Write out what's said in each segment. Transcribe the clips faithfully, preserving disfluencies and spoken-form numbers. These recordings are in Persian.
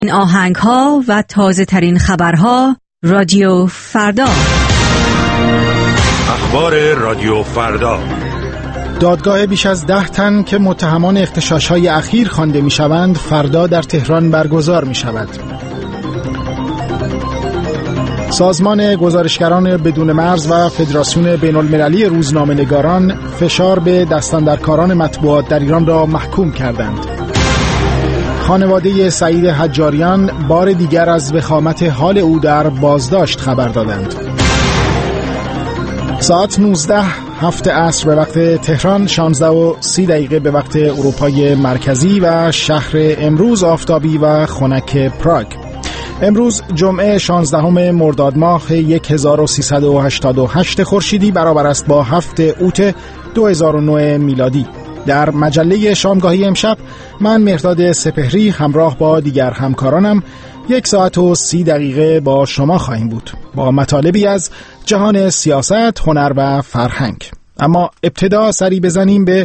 این آهنگ ها و تازه ترین خبرها رادیو فردا. اخبار رادیو فردا. دادگاه بیش از ده تن که متهمان اغتشاش‌های اخیر خوانده می‌شوند فردا در تهران برگزار می‌شود. سازمان گزارشگران بدون مرز و فدراسیون بین‌المللی روزنامه‌نگاران فشار به دستاندرکاران مطبوعات در ایران را محکوم کردند. خانواده سعید حجاریان بار دیگر از وخامت حال او در بازداشت خبر دادند. ساعت نوزده هفت عصر به وقت تهران، شانزده و سی دقیقه به وقت اروپای مرکزی و شهر امروز آفتابی و خنک پراگ. امروز جمعه شانزدهم مرداد ماه هزار و سیصد و هشتاد و هشت خورشیدی برابر است با هفت اوت دو هزار و نه میلادی. در مجله شامگاهی امشب من مهرداد سپهری همراه با دیگر همکارانم یک ساعت و سی دقیقه با شما خواهیم بود با مطالبی از جهان سیاست، هنر و فرهنگ. اما ابتدا سری بزنیم به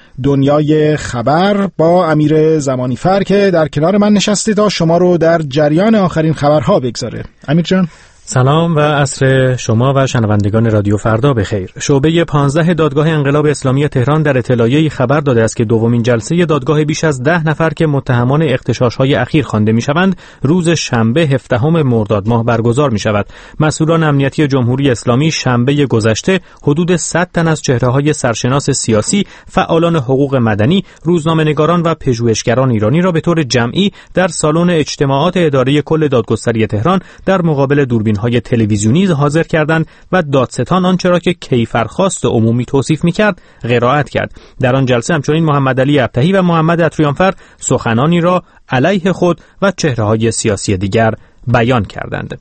دنیای خبر با امیر زمانیفر که در کنار من نشسته تا شما رو در جریان آخرین خبرها بگذاره. امیر جان سلام و عصر شما و شنوندگان رادیو فردا بخیر. شعبه پانزده دادگاه انقلاب اسلامی تهران در اطلاعیه‌ای خبر داده است که دومین جلسه دادگاه بیش از ده نفر که متهمان اغتشاش‌های اخیر خوانده می‌شوند روز شنبه هفدهم مرداد ماه برگزار می‌شود. مسئولان امنیتی جمهوری اسلامی شنبه گذشته حدود صد تن از چهره‌های سرشناس سیاسی، فعالان حقوق مدنی، روزنامه‌نگاران و پژوهشگران ایرانی را به طور جمعی در سالن اجتماعات اداره کل دادگستری تهران در مقابل دوربین های تلویزیونی حاضر کردند و دادستان آنچه را که کیفرخواست عمومی توصیف می‌کرد قرائت کرد. در آن جلسه همچنین محمد علی ابطحی و محمد عطریانفر سخنانی را علیه خود و چهره‌های سیاسی دیگر بیان کردند.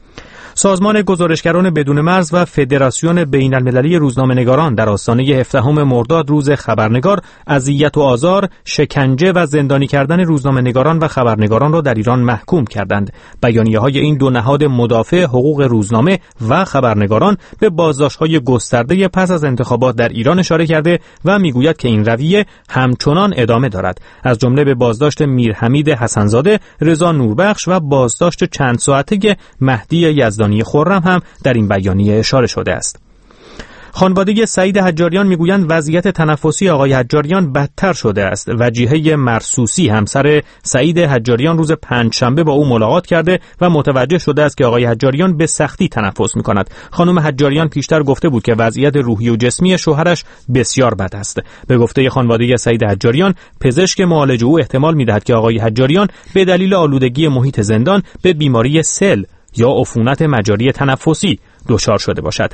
سازمان گزارشگران بدون مرز و فدراسیون بین‌المللی روزنامه‌نگاران در آستانه هفدهم مرداد روز خبرنگار اذیت و آزار، شکنجه و زندانی کردن روزنامه‌نگاران و خبرنگاران را در ایران محکوم کردند. بیانیه‌های این دو نهاد مدافع حقوق روزنامه و خبرنگاران به بازداشت‌های گسترده پس از انتخابات در ایران اشاره کرده و می‌گوید که این رویه همچنان ادامه دارد. از جمله به بازداشت میرحمید حسن‌زاده، رضا نوربخش و بازداشت چند ساعته مهدی یزدانی خرم هم در این بیانیه اشاره شده است. خانواده سعید حجاریان میگویند وضعیت تنفسی آقای حجاریان بدتر شده است. وجیهه مرسوسی همسر سعید حجاریان روز پنجشنبه با او ملاقات کرده و متوجه شده است که آقای حجاریان به سختی تنفس میکند. خانم حجاریان پیشتر گفته بود که وضعیت روحی و جسمی شوهرش بسیار بد است. به گفته خانواده سعید حجاریان، پزشک معالج او احتمال میدهد که آقای حجاریان به دلیل آلودگی محیط زندان به بیماری سل یا عفونت مجاری تنفسی دچار شده باشد.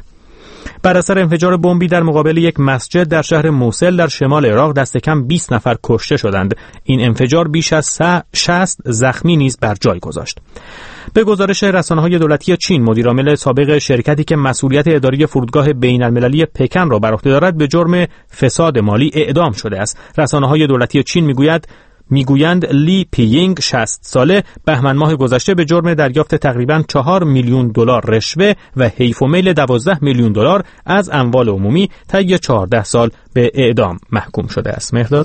بر اثر انفجار بمبی در مقابل یک مسجد در شهر موصل در شمال عراق دست کم بیست نفر کشته شدند. این انفجار بیش از شصت زخمی نیز بر جای گذاشت. به گزارش رسانه‌های دولتی چین، مدیرعامل سابق شرکتی که مسئولیت اداری فرودگاه بین‌المللی پکن را بر عهده دارد به جرم فساد مالی اعدام شده است. رسانه‌های دولتی چین میگوید میگویند لی پیینگ شصت ساله بهمن ماه گذشته به جرم دریافت تقریباً چهار میلیون دلار رشوه و حیف و میل دوازده میلیون دلار از اموال عمومی طی چهارده سال به اعدام محکوم شده است. مهرداد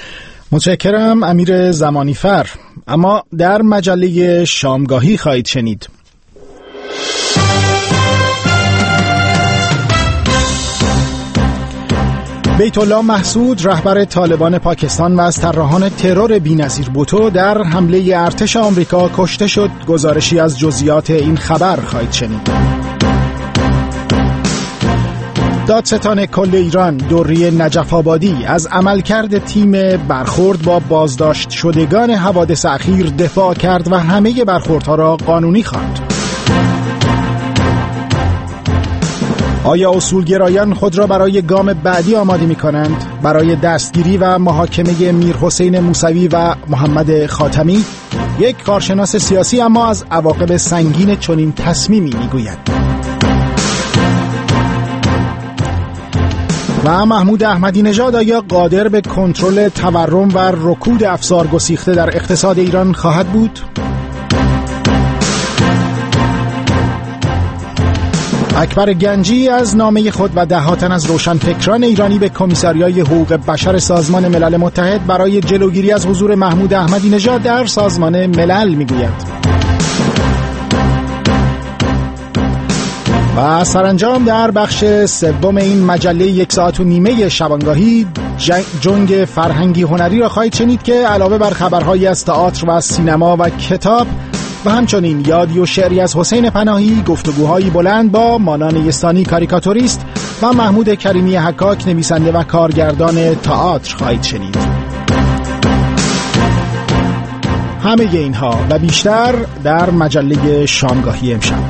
متشکرم امیر زمانیفر. اما در مجله شامگاهی خواهید شنید بیت الله محسود رهبر طالبان پاکستان و از طراحان ترور بی‌نظیر بوتو در حمله ارتش آمریکا کشته شد. گزارشی از جزئیات این خبر خواهید شنید. دادستان کل ایران دوری نجف آبادی از عملکرد تیم برخورد با بازداشت شدگان حوادث اخیر دفاع کرد و همه برخوردها را قانونی خواند. آیا اصولگرایان خود را برای گام بعدی آماده می کنند؟ برای دستگیری و محاکمه میرحسین موسوی و محمد خاتمی؟ یک کارشناس سیاسی اما از عواقب سنگین چنین تصمیمی می گوید. و محمود احمدی نژاد آیا قادر به کنترل تورم و رکود افزار گسیخته در اقتصاد ایران خواهد بود؟ اکبر گنجی از نامه خود و ده ها تن از روشنفکران ایرانی به کمیسریای حقوق بشر سازمان ملل متحد برای جلوگیری از حضور محمود احمدی نژاد در سازمان ملل میگوید. و سرانجام در بخش سوم این مجله یک ساعت و نیمه شبانگاهی جنگ فرهنگی هنری را خواهید شنید که علاوه بر خبرهایی از تئاتر و سینما و کتاب و همچنین یادی و شعری از حسین پناهی، گفتگوهایی بلند با مانا نیستانی کاریکاتوریست و محمود کریمی حکاک نویسنده و کارگردان تئاتر خواهید شنید. همه اینها و بیشتر در مجله شامگاهی امشب.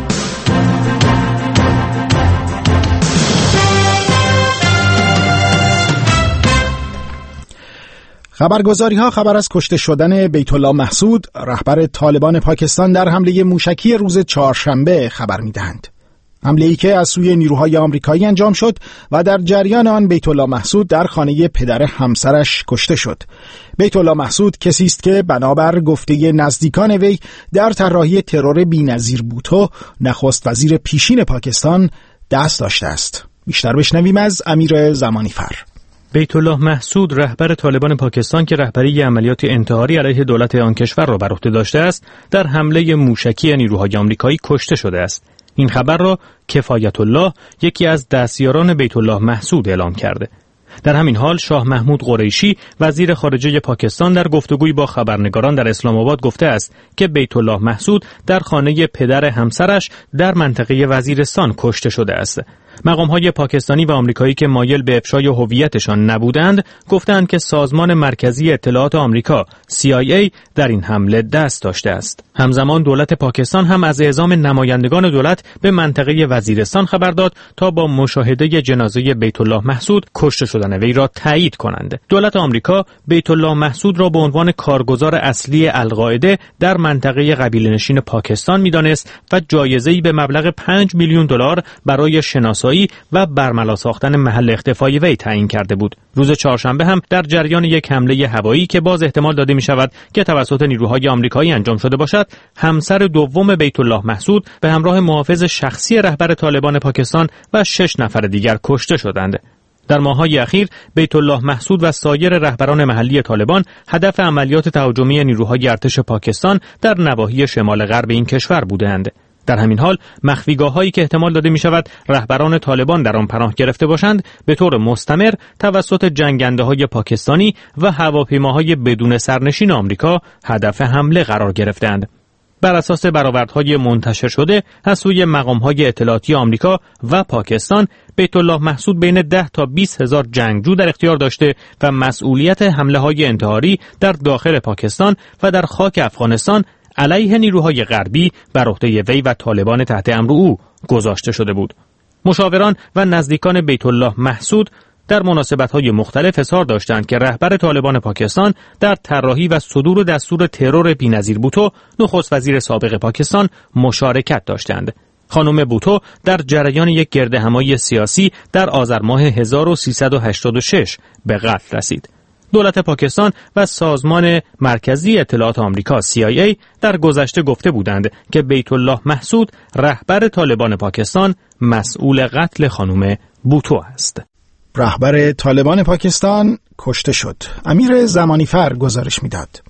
خبرگزاری ها خبر از کشته شدن بیت الله محسود رهبر طالبان پاکستان در حمله موشکی روز چهارشنبه خبر می‌دهند. حمله‌ای که از سوی نیروهای آمریکایی انجام شد و در جریان آن بیت الله محسود در خانه پدر همسرش کشته شد. بیت الله محسود کسی است که بنابر گفته نزدیکان وی در طراحی ترور بی‌نظیر بوتو نخست وزیر پیشین پاکستان دست داشته است. بیشتر بشنویم از امیر زمانیفر. بیت الله محسود رهبر طالبان پاکستان که رهبری عملیات انتحاری علیه دولت آن کشور را بر عهده داشته است، در حمله موشکی نیروهای آمریکایی کشته شده است. این خبر را کفایت الله، یکی از دستیاران بیت الله محسود، اعلام کرده. در همین حال شاه محمود قریشی وزیر خارجه پاکستان در گفتگویی با خبرنگاران در اسلام آباد گفته است که بیت الله محسود در خانه پدر همسرش در منطقه وزیرستان کشته شده است. مقام‌های پاکستانی و آمریکایی که مایل به افشای هویتشان نبودند گفتند که سازمان مرکزی اطلاعات آمریکا سی آی ای در این حمله دست داشته است. همزمان دولت پاکستان هم از اعزام نمایندگان دولت به منطقه وزیرستان خبر داد تا با مشاهده جنازه بیت الله محسود کشته شدن وی را تایید کنند. دولت آمریکا بیت الله محسود را به عنوان کارگزار اصلی القاعده در منطقه قبیله‌نشین پاکستان می‌دانست و جایزه‌ای به مبلغ پنج میلیون دلار برای شناسایی و برملا ساختن محل اختفای وی تعیین کرده بود. روز چهارشنبه هم در جریان یک حمله هوایی که باز احتمال داده می شود که توسط نیروهای آمریکایی انجام شده باشد، همسر دوم بیت الله محسود به همراه محافظ شخصی رهبر طالبان پاکستان و شش نفر دیگر کشته شدند. در ماه‌های اخیر بیت الله محسود و سایر رهبران محلی طالبان هدف عملیات تهاجمی نیروهای ارتش پاکستان در نواحی شمال غرب این کشور بودند. در همین حال مخفیگاه‌هایی که احتمال داده می‌شود رهبران طالبان در آن پناه گرفته باشند به طور مستمر توسط جنگنده‌های پاکستانی و هواپیماهای بدون سرنشین آمریکا هدف حمله قرار گرفتند. بر اساس برآوردهای منتشر شده از سوی مقام‌های اطلاعاتی آمریکا و پاکستان، بیت الله محسود بین ده تا بیست هزار جنگجو در اختیار داشته و مسئولیت حمله‌های انتحاری در داخل پاکستان و در خاک افغانستان علیه نیروهای غربی بر عهده وی و طالبان تحت امر او گذاشته شده بود. مشاوران و نزدیکان بیت الله محسود در مناسبت‌های مختلف اظهار داشتند که رهبر طالبان پاکستان در طراحی و صدور دستور ترور بی‌نظیر بوتو، نخست وزیر سابق پاکستان، مشارکت داشتند. خانم بوتو در جریان یک گردهمایی سیاسی در آذر ماه هزار و سیصد و هشتاد و شش به قتل رسید. دولت پاکستان و سازمان مرکزی اطلاعات آمریکا سی آی ای در گذشته گفته بودند که بیت الله محسود رهبر طالبان پاکستان مسئول قتل خانم بوتو است. رهبر طالبان پاکستان کشته شد. امیر زمانیفر گزارش میداد.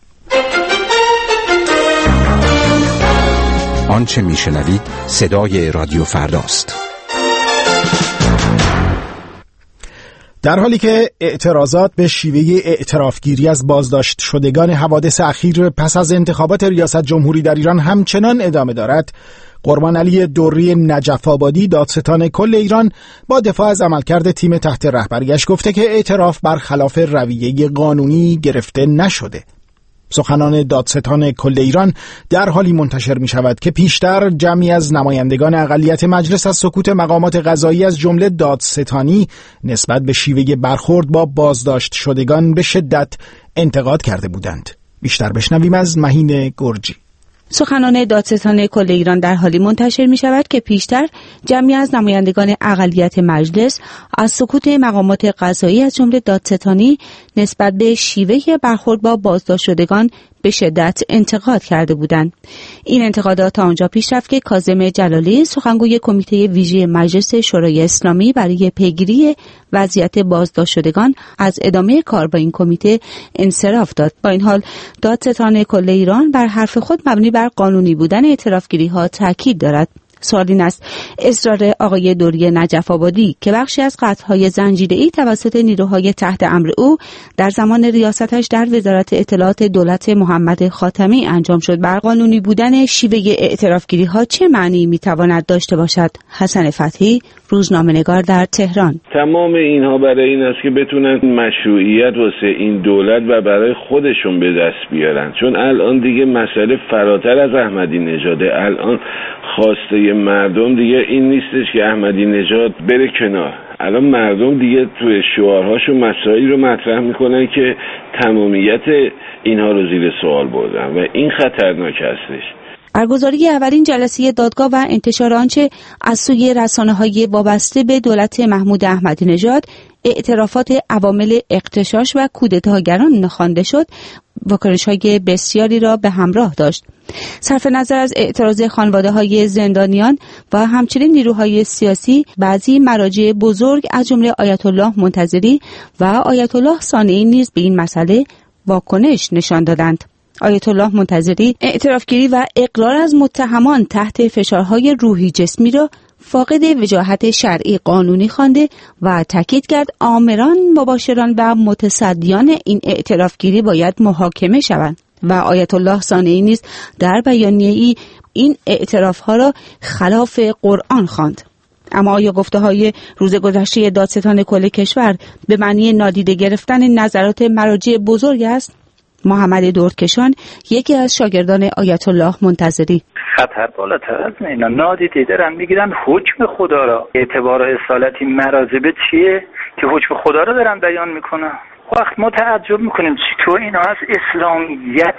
آنچه میشنوید صدای رادیو فرداست. در حالی که اعتراضات به شیوه اعترافگیری از بازداشت شدگان حوادث اخیر پس از انتخابات ریاست جمهوری در ایران همچنان ادامه دارد، قربان علی دوری نجف آبادی دادستان کل ایران با دفاع از عملکرد تیم تحت رهبریش گفته که اعتراف برخلاف رویه قانونی گرفته نشده. سخنان دادستان کل ایران در حالی منتشر می شود که پیشتر جمعی از نمایندگان اقلیت مجلس از سکوت مقامات قضایی از جمله دادستانی نسبت به شیوه برخورد با بازداشت شدگان به شدت انتقاد کرده بودند. بیشتر بشنویم از مهین گرجی. سخنان دادستان کل ایران در حالی منتشر می شود که پیشتر جمعی از نمایندگان اقلیت مجلس از سکوت مقامات قضایی از جمله دادستانی نسبت به شیوه برخورد با بازداشت شدگان به شدت انتقاد کرده بودند. این انتقادات تا آنجا پیش رفت که کاظم جلالی سخنگوی کمیته ویژه مجلس شورای اسلامی برای پیگیری وضعیت بازداشت شدگان از ادامه کار با این کمیته انصراف داد. با این حال دادستان کل ایران بر حرف خود مبنی بر قانونی بودن اعترافگیری ها تاکید دارد. سوال این است اصرار آقای دوری نجف آبادی که بخشی از قطع‌های زنجیره‌ای توسط نیروهای تحت امر او در زمان ریاستش در وزارت اطلاعات دولت محمد خاتمی انجام شد بر قانونی بودن شیوه اعترافگیری ها چه معنی میتواند داشته باشد؟ حسن فتحی، روزنامه‌نگار در تهران. تمام اینها برای این است که بتونن مشروعیت واسه این دولت و برای خودشون به دست بیارن، چون الان دیگه مسئله فراتر از احمدی نژاده. الان خواسته مردم دیگه این نیستش که احمدی نژاد بره کنار. الان مردم دیگه توی شعارهاشون مسائلی رو مطرح میکنن که تمامیت اینها رو زیر سوال بردن و این خطرناک هستش. برگزاری اولین جلسه دادگاه و انتشار آنچه از سوی رسانه‌های وابسته به دولت محمود احمدی نژاد اعترافات عوامل اغتشاش و کودتاگران خوانده شد، واکنش‌های بسیاری را به همراه داشت. صرف نظر از اعتراض خانواده‌های زندانیان و همچنین نیروهای سیاسی، بعضی مراجع بزرگ از جمله آیت الله منتظری و آیت الله صانعی نیز به این مسئله واکنش نشان دادند. آیت الله منتظری اعترافگیری و اقرار از متهمان تحت فشارهای روحی جسمی را فاقد وجاهت شرعی قانونی خوانده و تاکید کرد آمران، مباشران و متصدیان این اعترافگیری باید محاکمه شوند و آیت الله صانعی نیز در بیانیه‌ای این اعترافها را خلاف قرآن خواند. اما آیا گفته‌های روز گذشته دادستان کل کشور به معنی نادیده گرفتن نظرات مراجع بزرگ است؟ محمد دردکشان، یکی از شاگردان آیت الله منتظری: خطر بالاتر از اینا، نادیده دارن میگیرن حکم خدا را. اعتبار و اصالت این مراتب چیه که حکم خدا را دارن بیان میکنن؟ وقت ما تعجب میکنیم چطور اینا از اسلامیت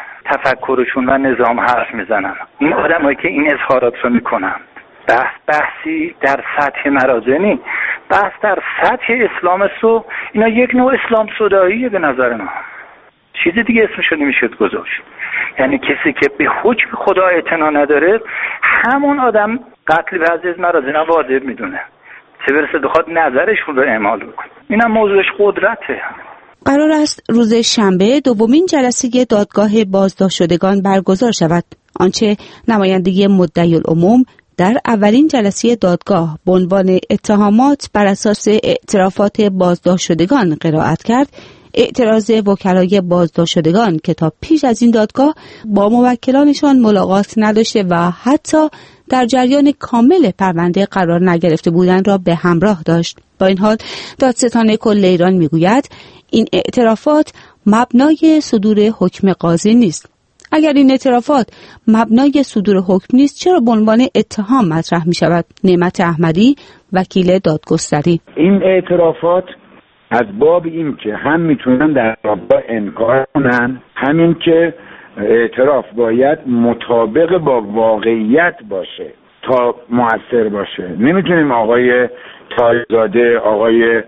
تفکرشون و نظام حرف میزنن. این آدمایی که این اظهارات رو میکنن بحث بحثی در سطح مراجع نی، بحث در سطح اسلام است و اینا یک نوع اسلام صداییه به نظر ما. چیز دیگه اسمشو نمیشه گذاشت. یعنی کسی که به حکم خدا اعتنا نداره، همون آدم قتل بعضی از مراجع واجب میدونه، چه برسه بخواد نظرشون رو اعمال بکنه. اینم موضوعش قدرته. قرار است روز شنبه دومین جلسه دادگاه بازداشت شدگان برگزار شود. آنچه نمایندگی مدعی العموم در اولین جلسه دادگاه به عنوان اتهامات بر اساس اعترافات بازداشت شدگان قرائت کرد، اعتراض وکلای بازداشت شدگان که تا پیش از این دادگاه با موکلانشان ملاقات نداشته و حتی در جریان کامل پرونده قرار نگرفته بودند را به همراه داشت. با این حال دادستان کل ایران میگوید این اعترافات مبنای صدور حکم قاضی نیست. اگر این اعترافات مبنای صدور حکم نیست، چرا به عنوان اتهام مطرح می شود؟ نعمت احمدی، وکیل دادگستری: این اعترافات از باب این که هم میتونن در دادگاه انکار کنن، همین که اعتراف باید مطابق با واقعیت باشه تا مؤثر باشه. نمیتونیم آقای تایزاده، آقای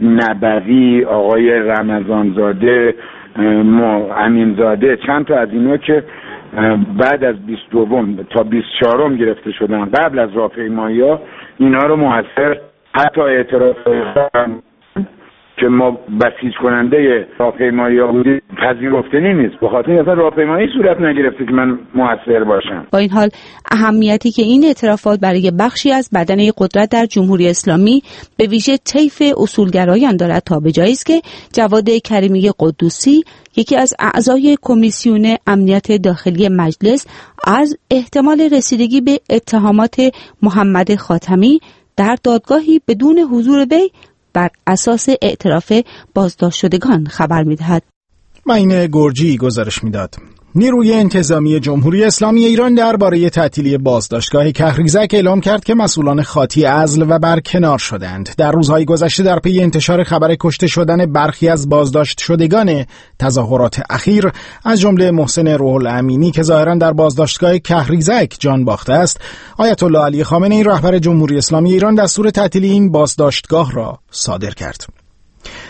نبوی، آقای رمضانزاده، امینزاده، چند تا از اینا که بعد از بیست و دو تا بیست و چهار گرفته شدن قبل از راهپیمایی‌ها، اینا رو مؤثر حتی اعتراف که ما بسیج کننده راهپیمایی ها بودیم پذیرفتنی نیست، به خاطر اینکه راهپیمایی صورت نگرفته که من مؤثر باشم. با این حال اهمیتی که این اعترافات برای بخشی از بدنه قدرت در جمهوری اسلامی به ویژه طیف اصولگرایان دارد تا به جایی است که جواد کریمی قدوسی، یکی از اعضای کمیسیون امنیت داخلی مجلس، از احتمال رسیدگی به اتهامات محمد خاتمی در دادگاهی بدون حضور وی بر اساس اعتراف بازداشت شدگان خبر می‌دهد. معین گرجی گزارش می‌داد. نیروی انتظامی جمهوری اسلامی ایران درباره تعطیلی بازداشتگاه کهریزک اعلام کرد که مسئولان خاطی عزل و برکنار شدند. در روزهای گذشته در پی انتشار خبر کشته شدن برخی از بازداشت شدگان تظاهرات اخیر، از جمله محسن روح الامینی که ظاهراً در بازداشتگاه کهریزک جان باخته است، آیت الله علی خامنه‌ای رهبر جمهوری اسلامی ایران دستور تعطیلی این بازداشتگاه را صادر کرد.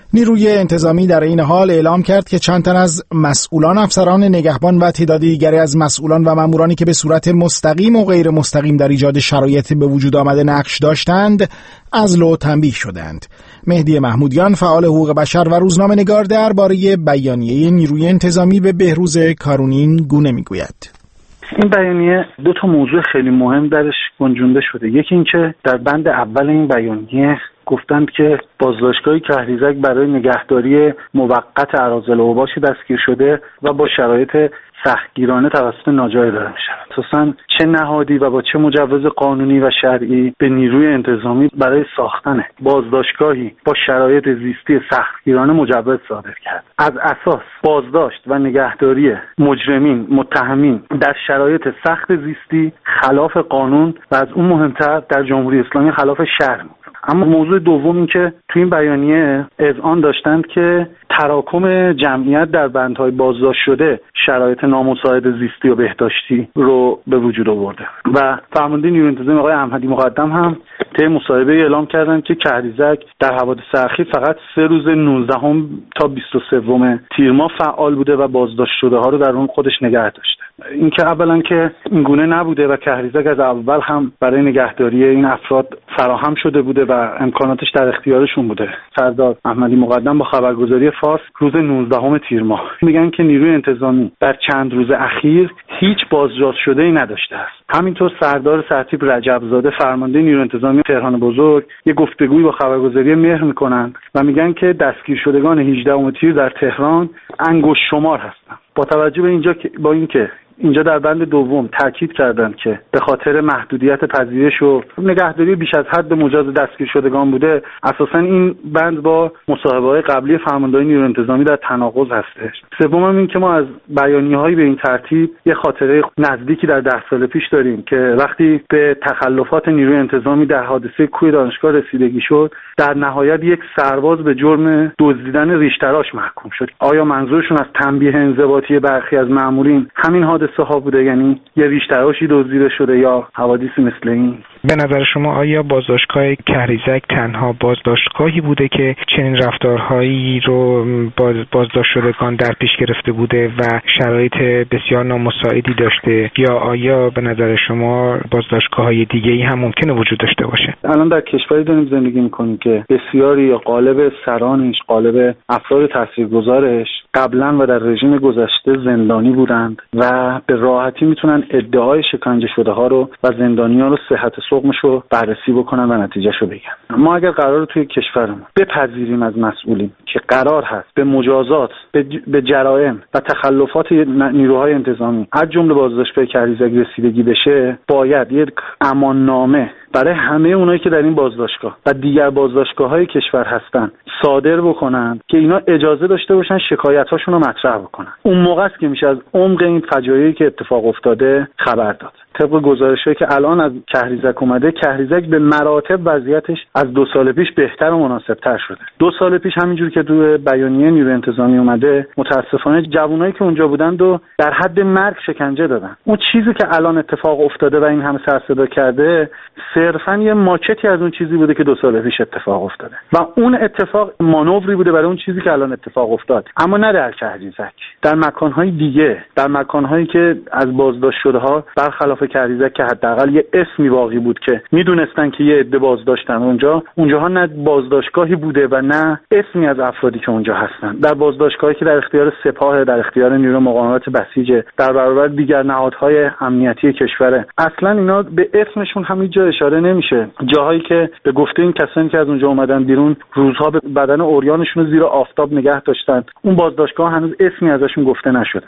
نیروی انتظامی در این حال اعلام کرد که چند تن از مسئولان، افسران نگهبان و تعداد دیگری از مسئولان و مامورانی که به صورت مستقیم و غیر مستقیم در ایجاد شرایط به وجود آمده نقش داشتند، عزل و تنبیه شدند. مهدی محمودیان، فعال حقوق بشر و روزنامه‌نگار، درباره بیانیه نیروی انتظامی به بهروز کارونین گونه میگوید: این بیانیه دو تا موضوع خیلی مهم درش گنجونده شده. یکی این که در بند اول این بیانیه گفتند که بازداشتگاه کهریزک برای نگهداری موقت اراذل اوباش دستگیر شده و با شرایط سختگیرانه توسط ناجای اداره می‌شود. اساساً چه نهادی و با چه مجوز قانونی و شرعی به نیروی انتظامی برای ساختن بازداشتگاهی با شرایط زیستی سختگیرانه مجوز صادر کرد؟ از اساس بازداشت و نگهداری مجرمین، متهمین در شرایط سخت زیستی خلاف قانون و از اون مهمتر در جمهوری اسلامی خلاف شرع. اما موضوع دوم این که تو این بیانیه اذعان داشتند که تراکم جمعیت در بندهای بازداشت شده شرایط نامساعد زیستی و بهداشتی رو به وجود آورده و فرمانده نیروی انتظامی آقای احمدی مقدم هم طی مصاحبه اعلام کردند که کهریزک در حوادث اخیر فقط سه روز نوزدهم تا بیست و سوم تیر ماه فعال بوده و بازداشت شده ها رو در اون خودش نگه داشته. این که اولا که این گونه نبوده و کهریزک از اول هم برای نگهداری این افراد فراهم شده بوده و امکاناتش در اختیارشون بوده. سردار احمدی مقدم با خبرگزاری فارس روز نوزدهم تیر ماه میگن که نیروی انتظامی در چند روز اخیر هیچ بازداشت شده‌ای نداشته است. همینطور سردار سرتیپ رجبزاده فرمانده نیروی انتظامی تهران بزرگ یک گفتگویی با خبرگزاری مهر میکنن و میگن که دستگیر شدگان هجدهم تیر در تهران انگشت شمار هستند. با توجه به اینجا که با اینکه اینجا در بند دوم تاکید کردند که به خاطر محدودیت پذیرش و نگهداری بیش از حد مجاز دستگیر شدگان بوده، اساساً این بند با مصاحبه‌های قبلی فرماندهان نیروی انتظامی در تناقض هستش. سوم این که ما از بیانیه‌های به این ترتیب یه خاطره نزدیکی در ده سال پیش داریم که وقتی به تخلفات نیروی انتظامی در حادثه کوه دانشگاه رسیدگی شد، در نهایت یک سرباز به جرم دزدیدن ریش‌تراش محکوم شد. آیا منظورشون از تنبیه انضباطی برخی از مامورین همین حادثه ها بوده، یعنی یه ریش‌تراشی دزدیده شده یا حوادثی مثل این؟ به نظر شما آیا بازداشتگاه کهریزک تنها بازداشتگاهی بوده که چنین رفتارهایی رو باز بازداشت شدگان در پیش گرفته بوده و شرایط بسیار نامساعدی داشته، یا آیا به نظر شما بازداشتگاه‌های دیگه‌ای هم ممکنه وجود داشته باشه؟ الان در کشوری داریم زندگی می‌کنیم که بسیاری یا غالب سرانش، غالب افراد تاثیرگذارش قبلا و در رژیم گذشته زندانی بودند و به راحتی میتونن ادعای شکنجه شده ها رو و زندانیان رو صحت سقمش رو بررسی بکنن و نتیجهش رو بگن. ما اگر قرار توی کشورمون بپذیریم از مسئولین که قرار هست به مجازات، به, ج... به جرائم و تخلفات نیروهای انتظامی از جمله بازداشتگاه کهریزک رسیدگی بشه، باید یک اماننامه برای همه اونایی که در این بازداشتگاه و دیگر بازداشتگاه‌های کشور هستن صادر بکنن که اینا اجازه داشته باشن شکایت‌هاشون رو مطرح بکنن. اون موقع است که میشه از عمق این فجایعی که اتفاق افتاده خبر داد. طبق گزارش‌هایی که الان از کهریزک اومده، کهریزک به مراتب وضعیتش از دو سال پیش بهتر و مناسب‌تر شده. دو سال پیش همینجور که تو بیانیه نیروی انتظامی اومده، متأسفانه جوانایی که اونجا بودن و در حد مرگ شکنجه دادن. اون چیزی که الان اتفاق افتاده و این همه سر صدا کرده، صرفاً یه ماچتی از اون چیزی بوده که دو سال پیش اتفاق افتاده و اون اتفاق مانوری بوده برای اون چیزی که الان اتفاق افتاد، اما نه در کهریزک. در مکان‌های دیگه، در مکان‌هایی که از بازداشت شده‌ها برخلاف کهریزک که حداقل یه اسمی باقی بود که میدونستن که یه عده بازداشتن اونجا، اونجاها نه بازداشتگاهی بوده و نه اسمی از افرادی که اونجا هستن. در بازداشتگاهی که در اختیار سپاه، در اختیار نیروی مقاومت بسیج، در برابر دیگر نهادهای امنیتی کشور، اصلا اینا به اسمشون هم هیچ جا اشاره نمیشه. جاهایی که به گفته این کسانی که از اونجا اومدن بیرون روزها به بدن عریانشون رو زیر آفتاب نگه داشتن، اون بازداشتگاه هنوز اسمی ازشون گفته نشده.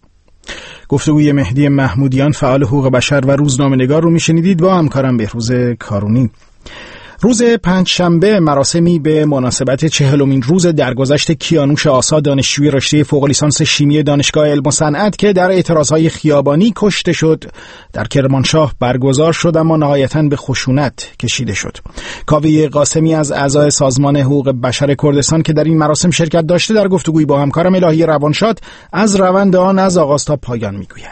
گفتگوی مهدی محمودیان، فعال حقوق بشر و روزنامه‌نگار رو میشنیدید با همکارم بهروز کارونی. روز پنجشنبه مراسمی به مناسبت چهلمین روز درگذشت کیانوش آسا، دانشجوی رشته فوق لیسانس شیمی دانشگاه علم و صنعت که در اعتراضهای خیابانی کشته شد، در کرمانشاه برگزار شد اما نهایتاً به خشونت کشیده شد. کاوه قاسمی از اعضای سازمان حقوق بشر کردستان که در این مراسم شرکت داشته، در گفتگویی با همکارم الهی روانشاد از روند آن از آغاز تا پایان میگوید.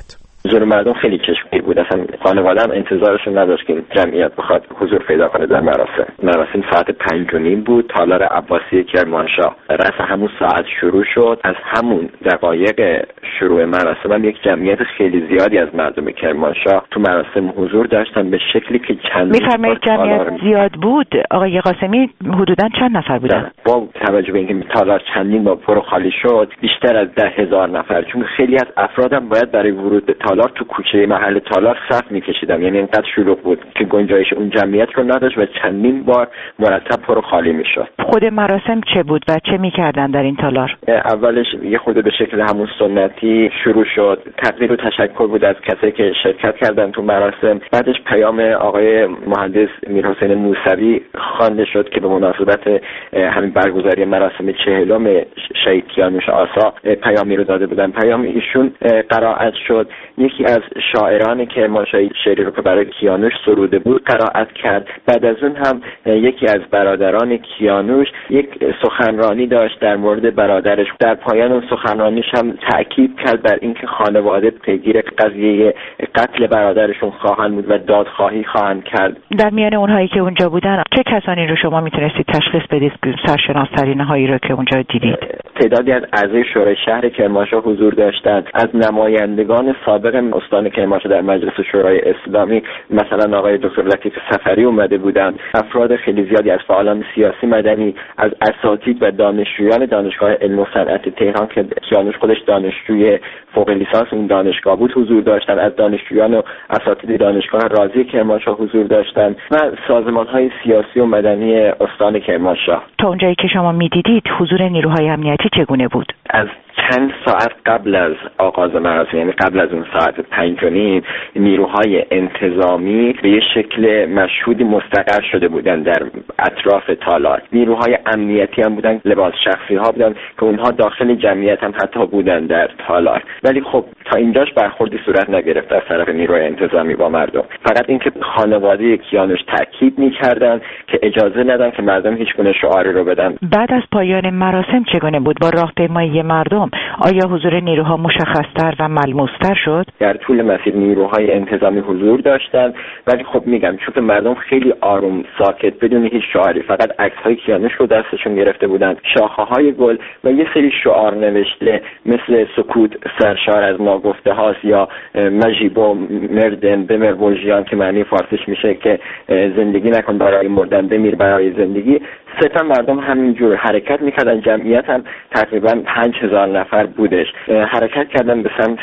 حضور مردم خیلی چشمگیر بود. اصلا خانواده هم انتظارشون نداشت که جمعیت بخواد حضور پیدا کنه در مراسم. مراسم ساعت پنج و نیم بود. تالار عباسی کرمانشاه رأس همون ساعت شروع شد. از همون دقایق شروع مراسم هم یک جمعیت خیلی زیادی از مردم کرمانشاه تو مراسم حضور داشتن به شکلی که چند میفرمایید جمعیت زیاد بود. آقای قاسمی حدوداً چند نفر بودن؟ با توجه به اینکه تالار چندین بار پر خالی شد بیشتر از ده هزار نفر، چون خیلی از افرادم باید برای ورود به تالار تو کوچه محل تالار صف میکشیدن، یعنی اینقدر شلوغ بود که گنجایش اون جمعیت رو نداشت و چندین بار مرتب پر خالی میشد. خود مراسم چه بود و چه میکردن در این تالار؟ اولش یه خود به شکل همون سنتی شروع شد. تقدیر و تشکر بود از کسایی که شرکت کردن تو مراسم. بعدش پیام آقای مهندس میرحسین موسوی خوانده شد که به مناسبت همین برگزاری مراسم چهلم شهید کیانوش آسا پیامی رو داده بودن. پیام ایشون قرائت شد. یکی از شاعران کرمانشاهی شعری رو که برای کیانوش سروده بود قرائت کرد. بعد از اون هم یکی از برادران کیانوش یک سخنرانی داشت در مورد برادرش. در پایان اون سخنرانیش هم تأکید کرد بر اینکه خانواده پیگیر قضیه قتل برادرشون خواهند بود و دادخواهی خواهند کرد. در میان اونهایی که اونجا بودن چه کسانی رو شما میتونستید تشخیص بدید، سرشناس‌ترین هایی رو که اونجا دیدید؟ تعدادی از اعضای شورای شهر کرمانشاه حضور داشتند. از نمایندگان سابق استان کرمانشاه در مجلس شورای اسلامی مثلا آقای دکتر لطیف سفری اومده بودند. افراد خیلی زیادی از فعالان سیاسی مدنی، از اساتید و دانشجویان دانشگاه علم و صنعت تهران که کیانوش خودش دانشجوی فوق لیسانس اون دانشگاه بود حضور داشتند. از دانشجویان و اساتید دانشگاه رازی کرمانشاه حضور داشتند و سازمان‌های سیاسی و مدنی استان کرمانشاه. تا اونجایی که شما می‌دیدید حضور نیروهای امنیتی چگونه بود؟ از چند ساعت قبل از آغاز مراسم، یعنی قبل از اون ساعت پنج و نیم، نیروهای انتظامی به یه شکل مشهودی مستقر شده بودن در اطراف تالار. نیروهای امنیتی هم بودن، لباس شخصی ها بودن که اونها داخل جمعیت هم حتی بودن در تالار. ولی خب تا اینجاش برخوردی صورت نگرفت از طرف نیروهای انتظامی با مردم. فقط اینکه خانواده کیانوش تاکید می‌کردن که اجازه ندن که مردم هیچ گونه شعاری رو بدن. بعد از پایان مراسم چگونه بود با راهپیمایی مردم؟ آیا حضور نیروها مشخص‌تر و ملموس‌تر شد؟ در طول مسیر نیروهای انتظامی حضور داشتند، ولی خب میگم چون مردم خیلی آروم ساکت بدون هیچ شعاری فقط عکس‌های کیانوش رو دستشون گرفته بودند، شاخه‌های گل و یه سری شعار نوشته مثل سکوت سرشار از ناگفته هاست یا مجیبو مردن بمر بوژیان که معنی فارسیش میشه که زندگی نکن برای مردن بمیر برای زندگی. سه تا مردم همینجور حرکت میکردن. جمعیت هم تقریبا پنج هزار نفر بودش. حرکت کردن به سمت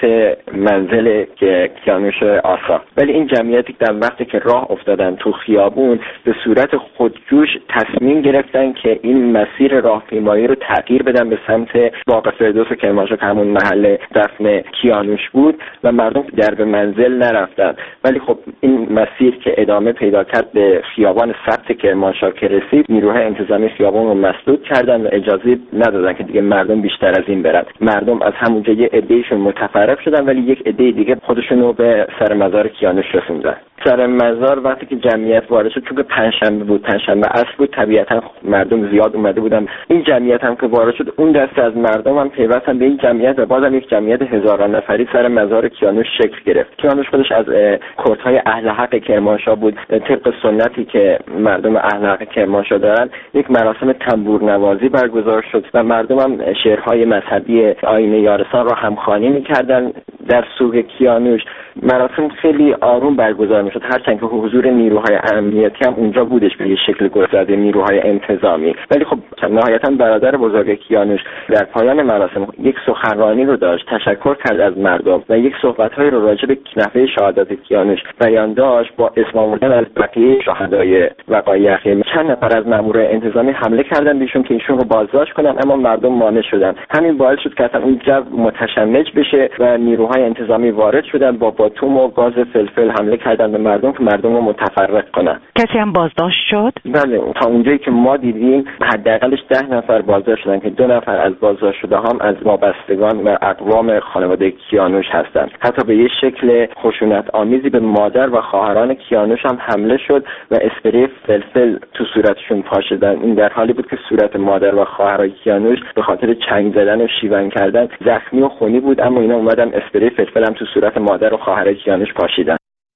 منزل کیانوش آسا. ولی این جمعیتی در وقتی که راه افتادن تو خیابون به صورت خودجوش تصمیم گرفتن که این مسیر راهپیمایی رو تغییر بدن به سمت باغ فردوس کرمانشاه که همون محل دفن کیانوش بود و مردم در به منزل نرفتن. ولی خب این مسیر که ادامه پیدا کرد به خیابان ثبت کرمانشاه که رسید، نیروهای انتظامی خیابان رو مسدود کردن و اجازه ندادن که دیگه مردم بیشتر از این برن. مردم از همونجا یه عده‌شون متفرق شدن ولی یک عده دیگه خودشون رو به سر مزار کیانوش رسوندن. سر مزار وقتی که جمعیت وارد شد، چون پنجشنبه بود، پنجشنبه عصر بود، طبیعتا مردم زیاد اومده بودن. این جمعیت هم که وارد شد، اون دسته از مردم هم پیوستن به این جمعیت و بازم یک جمعیت هزاران نفری سر مزار کیانوش شکل گرفت. کیانوش خودش از کردهای اهل حق کرمانشاه بود. طبق سنتی که مردم اهل حق کرمانشاه دارن، یک مراسم تنبور نوازی برگزار شد و مردم هم شعرهای مذهبی آیین یارسان را همخوانی می‌کردن در سوق کیانوش. مراسم خیلی آروم برگزار می‌شد، هرچند که حضور نیروهای امنیتی هم اونجا بودش به شکل گسترده، نیروهای انتظامی. ولی خب نهایتاً برادر بزرگ کیانوش در پایان مراسم یک سخنرانی رو داشت، تشکر کرد از مردم و یک صحبت‌های رو راجع به نحوه شهادت کیانوش بیان داشت با اسم آوردن از بقیه شهدای وقایع اخیر. چند نفر از مامورای انتظامی حمله کردن بهشون که ایشون رو بازداشت کنن، اما مردم مانع شدن. همین باعث شد که اصلا اون جو متشنج بشه و نیروهای انتظامی وارد شدن با باتوم و گاز فلفل حمله کردن به مردم که مردم رو متفرق کنن. کسی هم بازداشت شد؟ بله، تا اونجایی که ما دیدیم حداقلش ده نفر بازداشت شدن که دو نفر از بازداشت شده هم از وابستگان و اقوام خانواده کیانوش هستند. حتی به یه شکل خشونت آمیزی به مادر و خواهران کیانوش هم حمله شد و اسپری فلفل تو صورتشون پاشیدن. این در حالی بود که صورت مادر و خواهرای کیانوش به خاطر چنگ زدن و شیون کردن زخمی و خونی بود، اما اینا اومدن اسپری جوره فلفل هم تو صورت مادر و خواهر جیانش پاشیدن.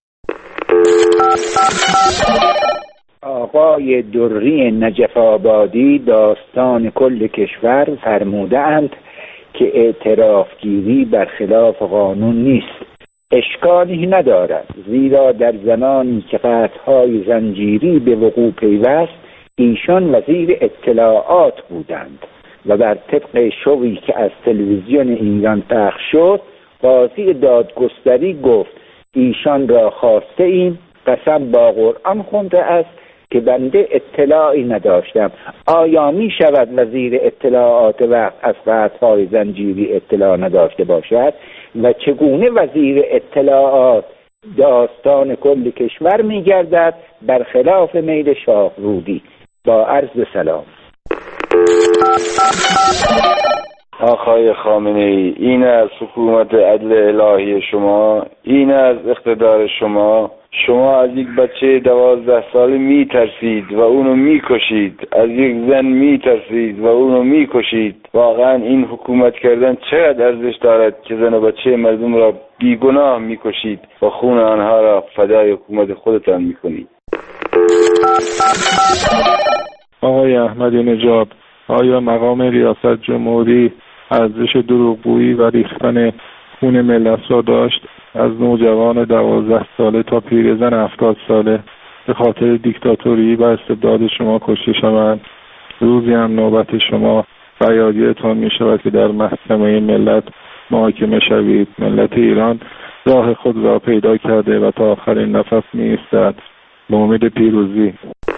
آقای دری نجف آبادی داستان کل کشور فرموده اند که اعتراف گیری برخلاف قانون نیست. اشکالی ندارد، زیرا در زمانی که قطع‌های زنجیری به وقوع پیوست ایشان وزیر اطلاعات بودند و بر طبق شوی که از تلویزیون ایران پخش شد قاضی دادگستری گفت ایشان را خواسته ایم، قسم با قرآن خونده است که بنده اطلاعی نداشتم. آیا می شود وزیر اطلاعات وقت از قطع‌های زنجیری اطلاع نداشته باشد؟ و چگونه وزیر اطلاعات داستان کل کشور می گردد برخلاف میل شاهرودی؟ با عرض سلام. آقای خامنه‌ای، این از حکومت عدل الهی شما، این از اقتدار شما. شما از یک بچه دوازده ساله می ترسید و اونو می کشید، از یک زن می ترسید و اونو می کشید. واقعا این حکومت کردن چقدر ارزش دارد که زن و بچه مردم را بیگناه می کشید و خون آنها را فدای حکومت خودتان می کنید. آقای احمدی نژاد، آیا مقام ریاست جمهوری ارزش دروغگویی و ریختن خون ملت را داشت؟ از نوجوان دوازده ساله تا پیرزن هفتاد ساله به خاطر دیکتاتوری و استبداد شما کشته شوند. روزی هم نوبت شما و یادیتان می شود که در محکمه ملت محاکمه شوید. ملت ایران راه خود را پیدا کرده و تا آخرین نفس می ایستد به امید پیروزی.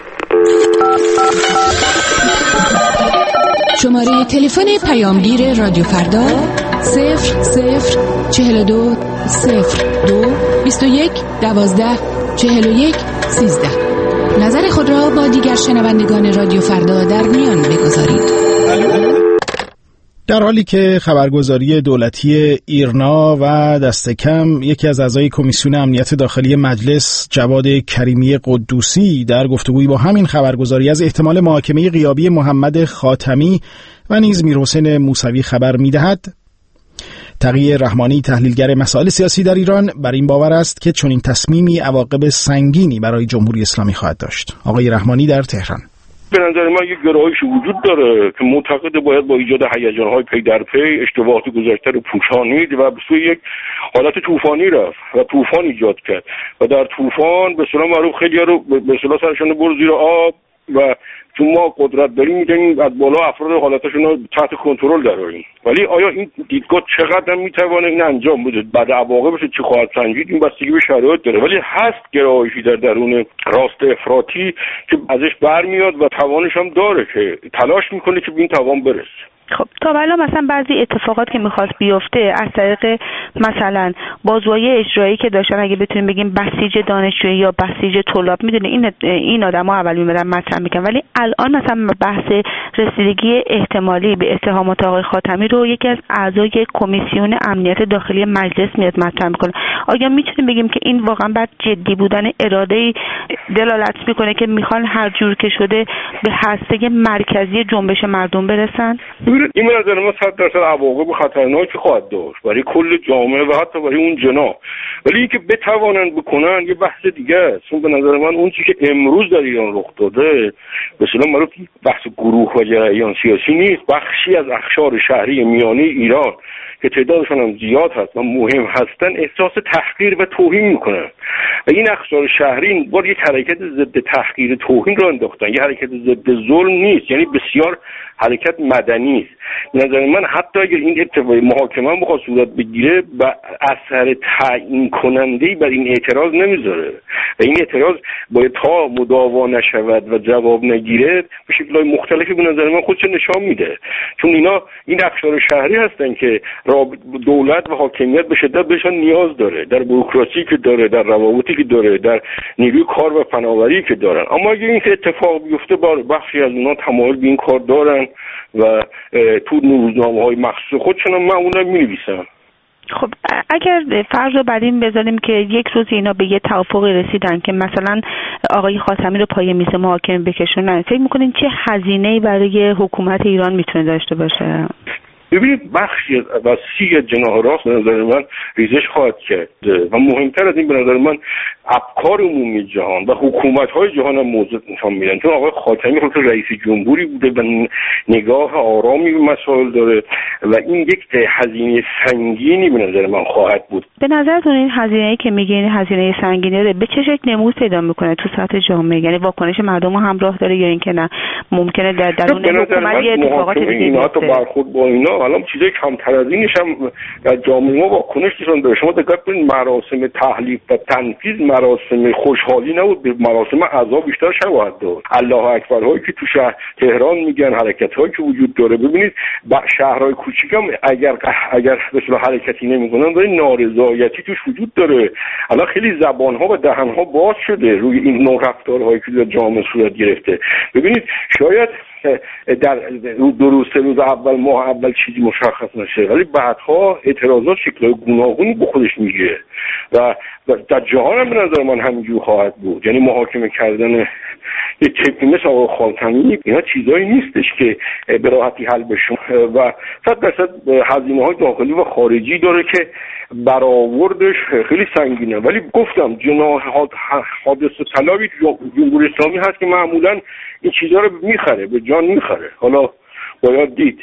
شماره تلفن پیامگیر رادیو فردا صفر صفر چهل و دو صفر دو بیست و یک دوازده چهل و یک سیزده. نظر خود را با دیگر شنوندگان رادیو فردا در میان بگذارید. در حالی که خبرگزاری دولتی ایرنا و دست کم یکی از اعضای کمیسیون امنیت داخلی مجلس جواد کریمی قدوسی در گفتگویی با همین خبرگزاری از احتمال محاکمه غیابی محمد خاتمی و نیز میرحسین موسوی خبر می‌دهد، تقی رحمانی تحلیلگر مسائل سیاسی در ایران بر این باور است که چنین تصمیمی عواقب سنگینی برای جمهوری اسلامی خواهد داشت. آقای رحمانی در تهران: به نظر من یک گرایشی وجود داره که معتقد باید با ایجاد هیجان‌های پی در پی اشتباهات گذشته رو پوشانید و به سوی یک حالت طوفانی رفت و طوفان ایجاد کرد و در طوفان به اصطلاح معروف خیلی‌ها رو به اصطلاح سرشون برد زیر آب و چون ما قدرت داریم می‌دونیم از بالا افراد حالتشون رو تحت کنترل درآوریم. ولی آیا این دیدگاه چقدر میتونه این انجام بده؟ بعد عواقبش چه خواهد سنجید؟ این بستگی به شرایط داره. ولی هست گرایشی در درون راست افراطی که ازش برمیاد و توانش هم داره که تلاش میکنه که به این توان برسه. خب تا بالا مثلا بعضی اتفاقات که میخواست بیفته از طریق مثلا بازوهای اجرایی که داشتن، اگه بتونیم بگیم بسیج دانشجویی یا بسیج طلاب، میدونه این این آدما اول میمدن مطرح میکنن، ولی الان مثلا بحث رسیدگی احتمالی به اتهامات آقای خاتمی رو یکی از اعضای کمیسیون امنیت داخلی مجلس میاد مطرح میکنه. آیا میتونیم بگیم که این واقعا بعد جدی بودن اراده دلالت میکنه که میخوان هر جور که شده به هسته مرکزی جنبش مردم برسن؟ این به نظر من صد درصد عواقب خطرناکی خواهد داشت برای کل جامعه و حتی برای اون جناح. ولی اینکه بتوانند بکنن یه بحث دیگه است. چون به نظر من اون چیزی که امروز در ایران رخ داده به اصطلاح معروف بحث گروه و جریان سیاسی نیست، بخشی از اقشار شهری میانی ایران که تعدادشون هم زیاد هست و مهم هستن احساس تحقیر و توهین میکنن و این اقشار شهری بار یک حرکت ضد تحقیر توهین رو انداختن. یه حرکت ضد ظلم نیست، یعنی بسیار حرکت مدنی است. به نظر من حتی اگر این اتفاق محاکمه بخواد صورت بگیره و اثر تعیین کننده‌ای بر این اعتراض نمیذاره و این اعتراض باید تا مداوا نشود و جواب نگیره به شکل‌های مختلفی به نظر من خودش نشان میده. چون اینا این اقشار شهری هستن که دولت و حاکمیت به شدت بهشون نیاز داره، در بوروکراسی که داره، در روابطی که داره، در نیروی کار و فناوری که دارن. اما اگه این اتفاق بیفته بار بخشی از اونها تمایل به این کار دارن و تو روزنامه‌های مخصوص خودشون هم معمولا می‌نویسن. خب اگر فرض رو بر این بذاریم که یک روز اینا به یه توافقی رسیدن که مثلا آقای خاتمی رو پای میز محاکمه بکشونن، فکر می‌کنین چه هزینه‌ای برای حکومت ایران میتونه داشته باشه؟ ببینید بخشی وسیع جناح راست به نظر من ریزش خواهد کرد و مهمتر از این به نظر من افکار عمومی جهان و حکومت‌های جهان هم موضوع نشان میدن. چون آقای خاتمی خودش رئیس جمهوری بوده و نگاه آرامی به مسائل داره و این یک هزینه سنگینی به نظر من خواهد بود. به نظرتون این هزینه‌ای که میگین هزینه سنگینی به چه شکل نمود پیدا میکنه تو سطح جامعه؟ یعنی واکنش مردم رو همراه داره یا اینکه نه ممکنه در درون حکومت یه اتفاقات دیگه اینا تو برخورد با اینا حالا چیزای کمتر از اینش هم در جامعه ما واکنش نشون داره. شما دقت کنید مراسم تحلیف و تنفیذ مراسم خوشحالی نبود، به مراسم عزا بیشتر شواهد داد. الله اکبرهایی که تو شهر تهران میگن، حرکت‌هایی که وجود داره. ببینید شهرهای کوچیک هم اگر اگر به اصطلاح حرکتی نمی‌کنن داره نارضایتی توش وجود داره. الان خیلی زبان‌ها و دهن‌ها باز شده روی این نوع رفتارهایی که در جامعه صورت گرفته. ببینید شاید در دو روز سه روز اول ماه اول چیزی مشخص نشه ولی بعدها اعتراضات شکل‌های گوناگونی به خودش میگیره و در جهان هم به نظر من همینجور خواهد بود. یعنی محاکمه کردن یک تیپی مثل آقای خاتمی اینا چیزایی نیستش که به راحتی حل بشه و صد درصد هزینه‌های داخلی و خارجی داره که برآوردش خیلی سنگینه. ولی گفتم جناح حادثه طلبی جمهوری اسلامی هست که معمولاً این چیزا رو میخره، به جان میخره. حالا باید دید.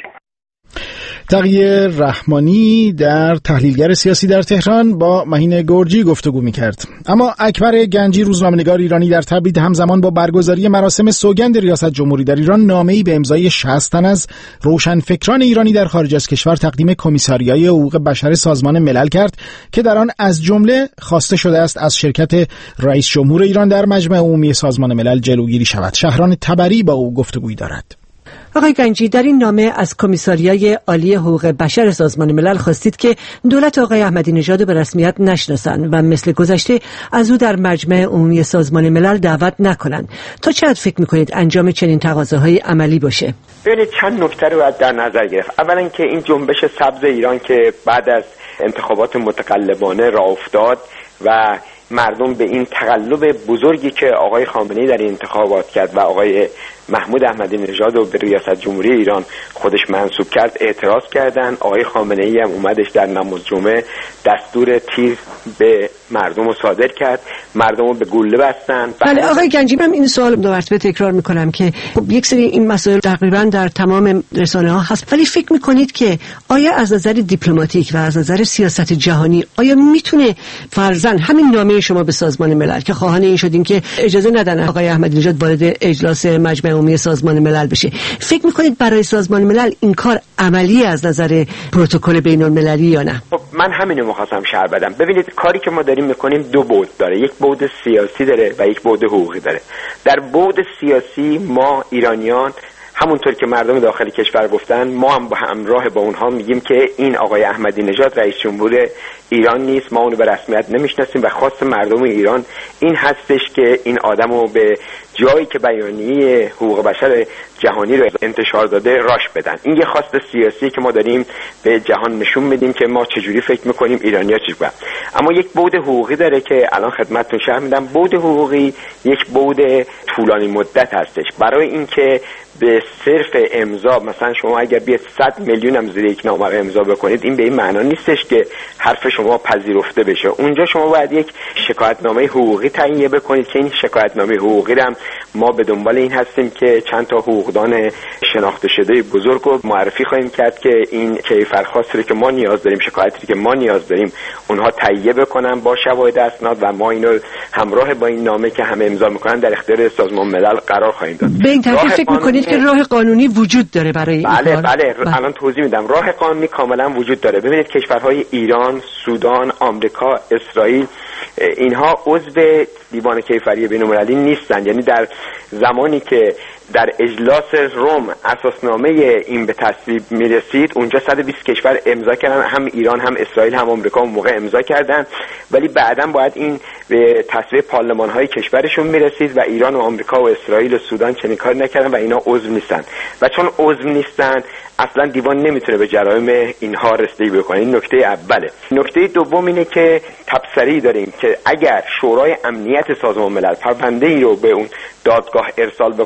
تقی رحمانی در تحلیلگر سیاسی در تهران با مهین گرجی گفتگو میکرد. اما اکبر گنجی روزنامه‌نگار ایرانی در تبریز همزمان با برگزاری مراسم سوگند ریاست جمهوری در ایران نامه‌ای به امضای شصت تن از روشنفکران ایرانی در خارج از کشور تقدیم کمیساریای حقوق بشر سازمان ملل کرد که در آن از جمله خواسته شده است از شرکت رئیس جمهور ایران در مجمع عمومی سازمان ملل جلوگیری شود. شهران تبری با او گفتگویی دارد. آقای گنجی، در این نامه از کمیساریای عالی حقوق بشر سازمان ملل خواستید که دولت آقای احمدی نژاد به رسمیت نشناسند و مثل گذشته از او در مجمع عمومی سازمان ملل دعوت نکنند. تا چقدر فکر میکنید انجام چنین تقاضاهای عملی باشه؟ ببینید چند نکته رو باید در نظر گرفت. اولا که این جنبش سبز ایران که بعد از انتخابات متقلبانه راه افتاد و مردم به این تقلب بزرگی که آقای خامنه‌ای در این انتخابات کرد و آقای محمود احمدی نژاد رو به ریاست جمهوری ایران خودش منصوب کرد اعتراض کردن. آقای خامنه‌ای هم اومدش در نماز جمعه دستور تیر به مردم رو صادر کرد، مردم رو به گلوله بستن. بله آقای گنجی، من این سوال دو مرتبه تکرار میکنم که خب یک سری این مسائل تقریبا در تمام رسانه ها هست، ولی فکر میکنید که آیا از نظر دیپلماتیک و از نظر سیاست جهانی آیا میتونه فرضاً همین نامه شما به سازمان ملل که خواهان این شدین که اجازه ندن آقای احمدی نژاد وارد اجلاس مجمع عمومی سازمان ملل بشه، فکر میکنید برای سازمان ملل این کار عملی از نظر پروتکل بین المللی یا نه؟ خب من همینو می‌خواستم شرح بدم. ببینید کاری که ما داریم میکنیم دو بعد داره، یک بعد سیاسی داره و یک بعد حقوقی داره. در بعد سیاسی ما ایرانیان همونطور که مردم داخل کشور گفتن ما هم با همراه با اونها میگیم که این آقای احمدی نژاد رئیس جمهور ایران نیست، ما اونو به رسمیت نمیشناسیم و خواست مردم ایران این هستش که این آدمو به جایی که بیانیه حقوق بشر جهانی رو انتشار داده راش بدن. این یه خواست سیاسی که ما داریم به جهان نشون میدیم که ما چجوری فکر میکنیم، ایرانی‌ها چجوری. اما یک بعد حقوقی داره که الان خدمتتون شرح میدم. بعد حقوقی یک بعد طولانی مدت هستش. برای اینکه به صرف امضا مثلا شما اگر بیاد صد میلیون هم زیر یک نامه امضا بکنید این به این معنا نیستش که حرف شما پذیرفته بشه. اونجا شما باید یک شکایتنامه حقوقی تهیه بکنید که این شکایتنامه حقوقی هم ما به دنبال این هستیم که چند تا حقوقدان شناخته شده بزرگ رو معرفی خواهیم کرد که این کیفرخواستی که ما نیاز داریم، شکایتی که ما نیاز داریم اونها تهیه بکنن با شواهد اسناد و ما اینو همراه با این نامه که همه امضا میکنن در اختیار سازمان ملل قرار خواهیم داد. به این ترتیب فکر میکنید که راه قانونی وجود داره برای این بله کار؟ بله بله الان توضیح میدم. راه قانونی کاملا وجود داره. ببینید کشورهای ایران، سودان، آمریکا، اسرائیل اینها عضو دیوان کیفری بین‌المللی نیستن. یعنی در زمانی که در اجلاس روم اساسنامه این به تصویب میرسید اونجا صد و بیست کشور امضا کردن، هم ایران هم اسرائیل هم آمریکا اون موقع امضا کردن، ولی بعداً باید این به تصویب پارلمان‌های کشورشون میرسید و ایران و آمریکا و اسرائیل و سودان چنین کاری نکردن و اینا عضو نیستن و چون عضو نیستن اصلا دیوان نمیتونه به جرایم اینها رسیدگی بکنه. این نکته اوله. نکته دوم اینه که تبصری داریم که اگر شورای امنیت سازمان ملل پرونده ای رو به اون دادگاه ارسال بکنه، دادگاه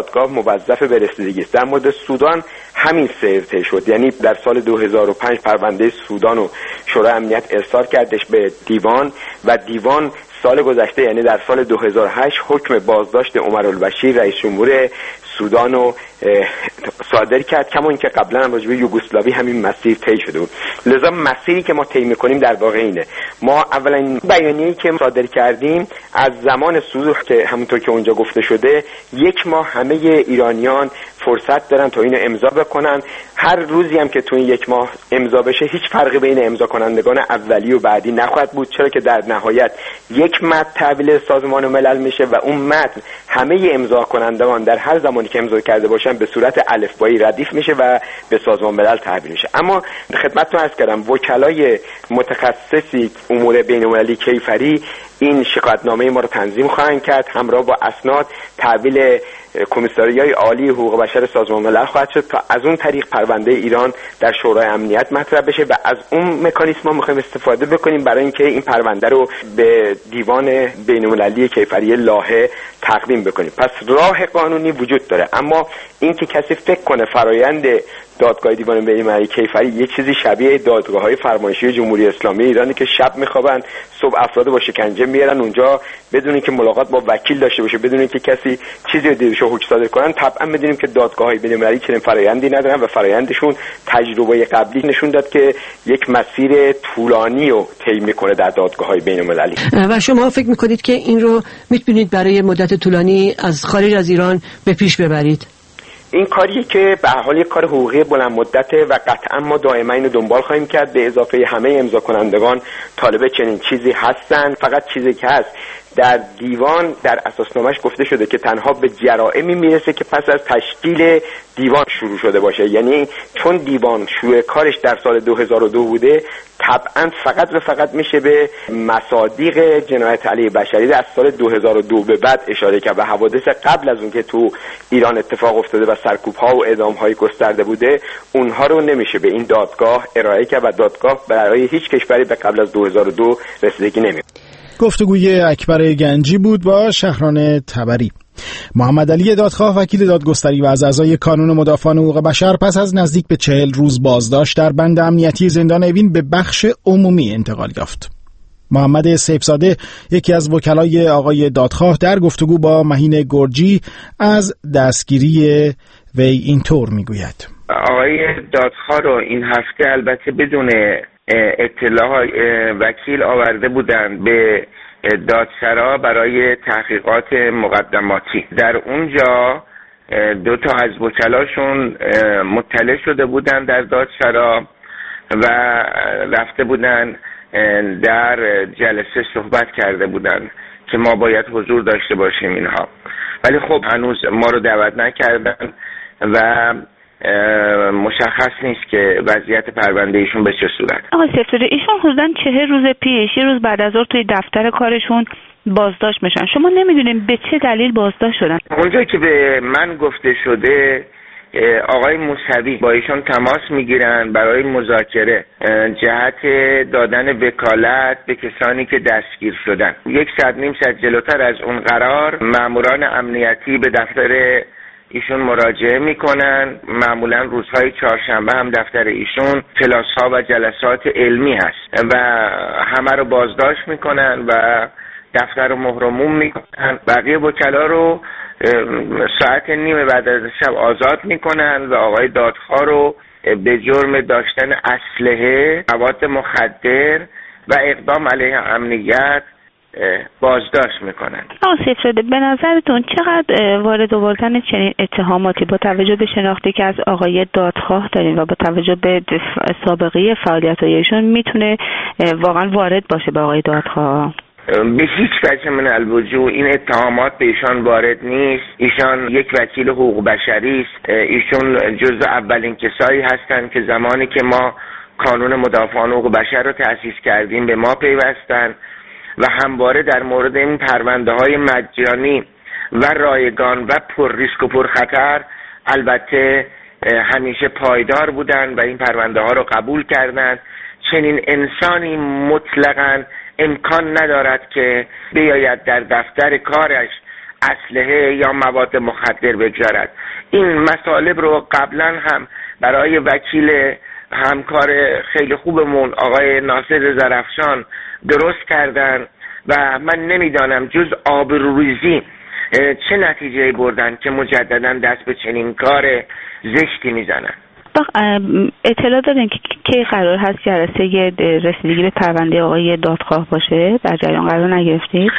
دادگاه موظف به رسیدگی است. در مورد سودان همین سیر طی شد، یعنی در سال دو هزار و پنج پرونده سودان رو شورای امنیت ارسال کردش به دیوان و دیوان سال گذشته یعنی در سال دو هزار و هشت حکم بازداشت عمرالبشیر رئیس جمهور سودان رو صادر کرد، کما اینکه قبلا هم راجع به یوگسلاوی همین مسیر طی شده بود. لذا مسیری که ما طی می‌کنیم در واقع اینه، ما اولا بیانیه‌ای که صادر کردیم از زمان صدور که همونطور که اونجا گفته شده یک ماه همه ایرانیان فرصت دارن تا اینو امضا بکنن. هر روزی هم که تو این یک ماه امضا بشه هیچ فرقی بین امضا کنندگان اولی و بعدی نخواهد بود، چرا که در نهایت یک متن تحویل سازمان ملل میشه و اون متن همه امضا کنندگان در هر زمانی که امضا کرده باشن به صورت الفبایی ردیف میشه و به سازمان ملل تحویل میشه. اما خدمتتون عرض کردم وکلای متخصصی امور بین‌المللی کیفری این شکایتنامه ما رو تنظیم خواهند کرد، همراه با اسناد تحویل کمیساریای عالی حقوق بشر سازمان ملل خواهد شد تا از اون طریق پرونده ایران در شورای امنیت مطرح بشه و از اون مکانیزم ما می‌خوایم استفاده بکنیم برای اینکه این پرونده رو به دیوان بین‌المللی کیفری لاهه تقدیم بکنیم. پس راه قانونی وجود داره، اما اینکه کسی فکر کنه فرایند دادگاه دیوان بین‌المللی کیفری یه چیزی شبیه دادگاه‌های فرمایشی جمهوری اسلامی ایرانی که شب می‌خوابن صبح افراد با شکنجه میارن اونجا بدون اینکه ملاقات با وکیل داشته باشه، بدون اینکه کسی چیزی رو دیرش حکم صادر کنن، طبعا بدونیم که دادگاه‌های بین‌المللی چنین فرایندی ندارن و فرایندشون تجربه قبلی نشون داد که یک مسیر طولانی رو طی می‌کنه در دادگاه‌های بین‌المللی. و شما فکر می‌کنید که این رو می‌تونید برای مدت طولانی از خارج از ایران به پیش ببرید؟ این کاریه که به هر حال یک کار حقوقی بلند مدته و قطعا ما دائما اینو دنبال خواهیم کرد. به اضافه همه امضا کنندگان طالب چنین چیزی هستن. فقط چیزی که هست در دیوان در اساسنامه‌اش گفته شده که تنها به جرائمی میرسه که پس از تشکیل دیوان شروع شده باشه، یعنی چون دیوان شروع کارش در سال دو هزار و دو بوده طبعا فقط و فقط میشه به مصادیق جنایت علیه بشری از سال دو هزار و دو به بعد اشاره کرد و حوادث قبل از اون که تو ایران اتفاق افتاده و سرکوب‌ها و اعدام‌های گسترده بوده اونها رو نمیشه به این دادگاه ارائه کرد و دادگاه برای هیچ کشوری به قبل از دو هزار و دو رسیدگی نمی‌کنه. گفتگوی اکبر گنجی بود با شهران تبری. محمد علی دادخواه وکیل دادگستری و از اعضای کانون مدافعان حقوق بشر پس از نزدیک به چهل روز بازداشت در بند امنیتی زندان اوین به بخش عمومی انتقال یافت. محمد سیفزاده یکی از وکلای آقای دادخواه در گفتگو با مهین گرجی از دستگیری وی اینطور میگوید: آقای دادخواه رو این هفته البته بدون اطلاع وکیل آورده بودند به دادسرا برای تحقیقات مقدماتی. در اونجا دو تا از وکلاشون مطلع شده بودن در دادسرا و رفته بودن در جلسه صحبت کرده بودن که ما باید حضور داشته باشیم اینها، ولی خب هنوز ما رو دعوت نکردن و مشخص نیست که وضعیت پرونده ایشون به چه صورت. آقای سیفزاده، ایشون حدوداً چهل روز پیش یه روز بعد از ظهر توی دفتر کارشون بازداشت میشن. شما نمیدونیم به چه دلیل بازداشت شدن؟ اونجا که به من گفته شده آقای موسوی با ایشون تماس میگیرن برای مذاکره جهت دادن وکالت به کسانی که دستگیر شدن. یک ساعت نیم ساعت جلوتر از اون قرار ماموران امنیتی به دفتر ایشون مراجعه میکنن. معمولا روزهای چهارشنبه هم دفتر ایشون کلاس ها و جلسات علمی هست و همه رو بازداشت میکنن و دفتر رو مهرموم میکنن. بقیه وکلا رو ساعت نیم بعد از شب آزاد میکنن و آقای دادخواه رو به جرم داشتن اسلحه، مواد مخدر و اقدام علیه امنیت بازداشت میکنن. آقای سیفزاده، به نظرتون چقدر وارد آوردن چنین اتهاماتی با توجه به شناختی که از آقای دادخواه داریم و با توجه به سابقه فعالیت‌هایشون میتونه واقعا وارد باشه به آقای دادخواه؟ به هیچ وجه من الوجوه این اتهامات به ایشان وارد نیست. ایشان یک وکیل حقوق بشری است. ایشون جزو اولین کسایی هستند که زمانی که ما کانون مدافعان حقوق بشر رو تأسیس کردیم به ما پیوستن و همواره در مورد این پرونده های مجانی و رایگان و پر ریسک و پر خطر البته همیشه پایدار بودن و این پرونده ها رو قبول کردند. چنین انسانی مطلقاً امکان ندارد که بیاید در دفتر کارش اسلحه یا مواد مخدر بگذارد. این مطالب رو قبلا هم برای وکیل همکار خیلی خوبمون آقای ناصر زرافشان درست کردن و من نمیدانم جز آبروریزی چه نتیجه بردن که مجددا دست به چنین کار زشتی میزنن. اطلاع دارین که کی قرار هست جلسه رسیدگی به پرونده آقای دادخواه باشه؟ در جریان قرار نگرفتید؟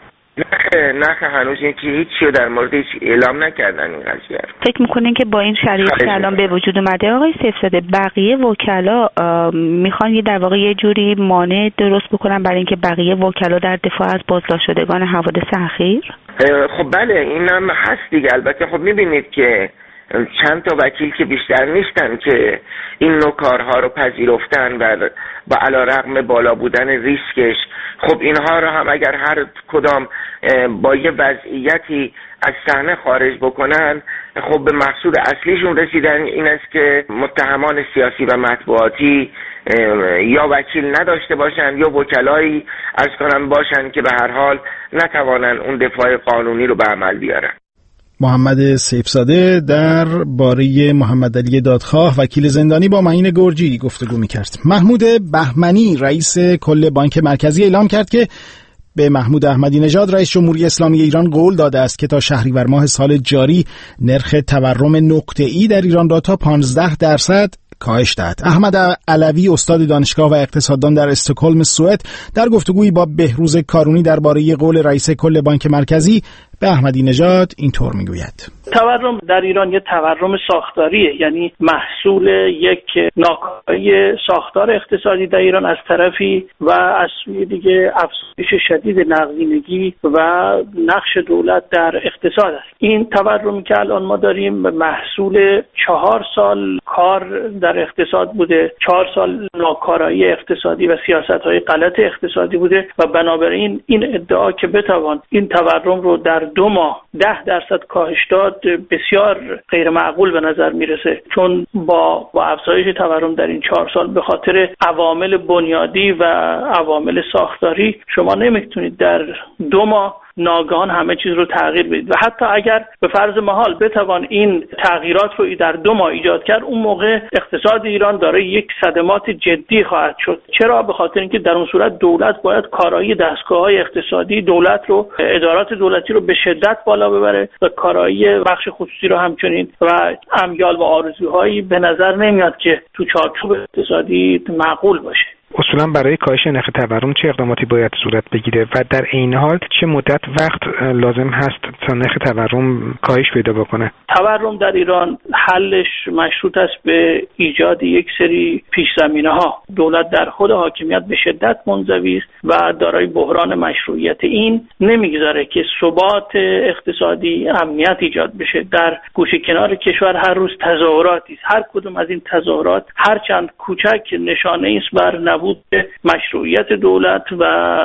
نه نه هنوز این که هیچی در مورد هیچ اعلام نکردن این قضیه. فکر میکنین که با این شرایطی که الان به وجود اومده آقای سیفزاده بقیه وکلا میخوان یه در واقع یه جوری مانع درست بکنن برای اینکه بقیه وکلا در دفاع از بازداشت شدگان حوادث اخیر؟ خب بله این هم هست دیگه. البته خب میبینید که چند تا وکیل که بیشتر نیستن که این نوع کارها رو پذیرفتن و با علیرغم بالا بودن ریسکش خب اینها رو هم اگر هر کدام با یه وضعیتی از صحنه خارج بکنن خب به مقصود اصلیشون رسیدن، این است که متهمان سیاسی و مطبوعاتی یا وکیل نداشته باشن یا وکلایی عرض کنم باشن که به هر حال نتوانن اون دفاع قانونی رو به عمل بیارن. محمد سیفزاده در باره محمد علی دادخواه وکیل زندانی با معین گرجی گفتگو می‌کرد. محمود بهمنی رئیس کل بانک مرکزی اعلام کرد که به محمود احمدی نژاد رئیس جمهوری اسلامی ایران قول داده است که تا شهریور ماه سال جاری نرخ تورم نقطه‌ای در ایران را تا پانزده درصد کاهش داد. احمد علوی استاد دانشگاه و اقتصاددان در استکهلم سوئد در گفتگویی با بهروز کارونی درباره قول رئیس کل بانک مرکزی به احمدی نژاد اینطور میگوید: تورم در ایران یه تورم ساختاریه، یعنی محصول یک ناکاری ساختار اقتصادی در ایران از طرفی و از سوی دیگه افزایش شدید نقدینگی و نقش دولت در اقتصاد است. این تورمی که الان ما داریم محصول چهار سال کار در اقتصاد بوده، چهار سال ناکارایی اقتصادی و سیاست‌های غلط اقتصادی بوده و بنابراین این ادعا که بتوان این تورم رو در دو ماه ده درصد کاهش داد بسیار غیر معقول به نظر میرسه، چون با با افزایش تورم در این چهار سال به خاطر عوامل بنیادی و عوامل ساختاری شما نمیتونید در دو ماه ناگهان همه چیز رو تغییر بدید و حتی اگر به فرض محال بتوان این تغییرات رو در دو ماه ایجاد کرد، اون موقع اقتصاد ایران داره یک صدمات جدی خواهد شد. چرا؟ به خاطر اینکه در اون صورت دولت باید کارایی دستگاه‌های اقتصادی دولت رو، ادارات دولتی رو به شدت بالا ببره و کارایی بخش خصوصی رو همچنین و امیال و آرزوهایی به نظر نمیاد که تو چارچوب اقتصادی معقول باشه. اصولا برای کاهش نرخ تورم چه اقداماتی باید صورت بگیره و در عین حال چه مدت وقت لازم هست تا نرخ تورم کاهش پیدا بکنه؟ تورم در ایران حلش مشروط است به ایجاد یک سری پیش‌زمینه‌ها. دولت در خود حاکمیت به شدت منزوی است و دارای بحران مشروعیت. این نمیگذاره که ثبات اقتصادی، امنیت ایجاد بشه. در گوشه کنار کشور هر روز تظاهراتی است. هر کدوم از این تظاهرات هرچند کوچک نشانه است بر نبود مشروعیت دولت و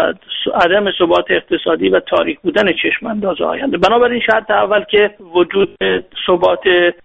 عدم ثبات اقتصادی و تاریک بودن چشمانداز آینده. بنابراین شرط اول که وجود ثبات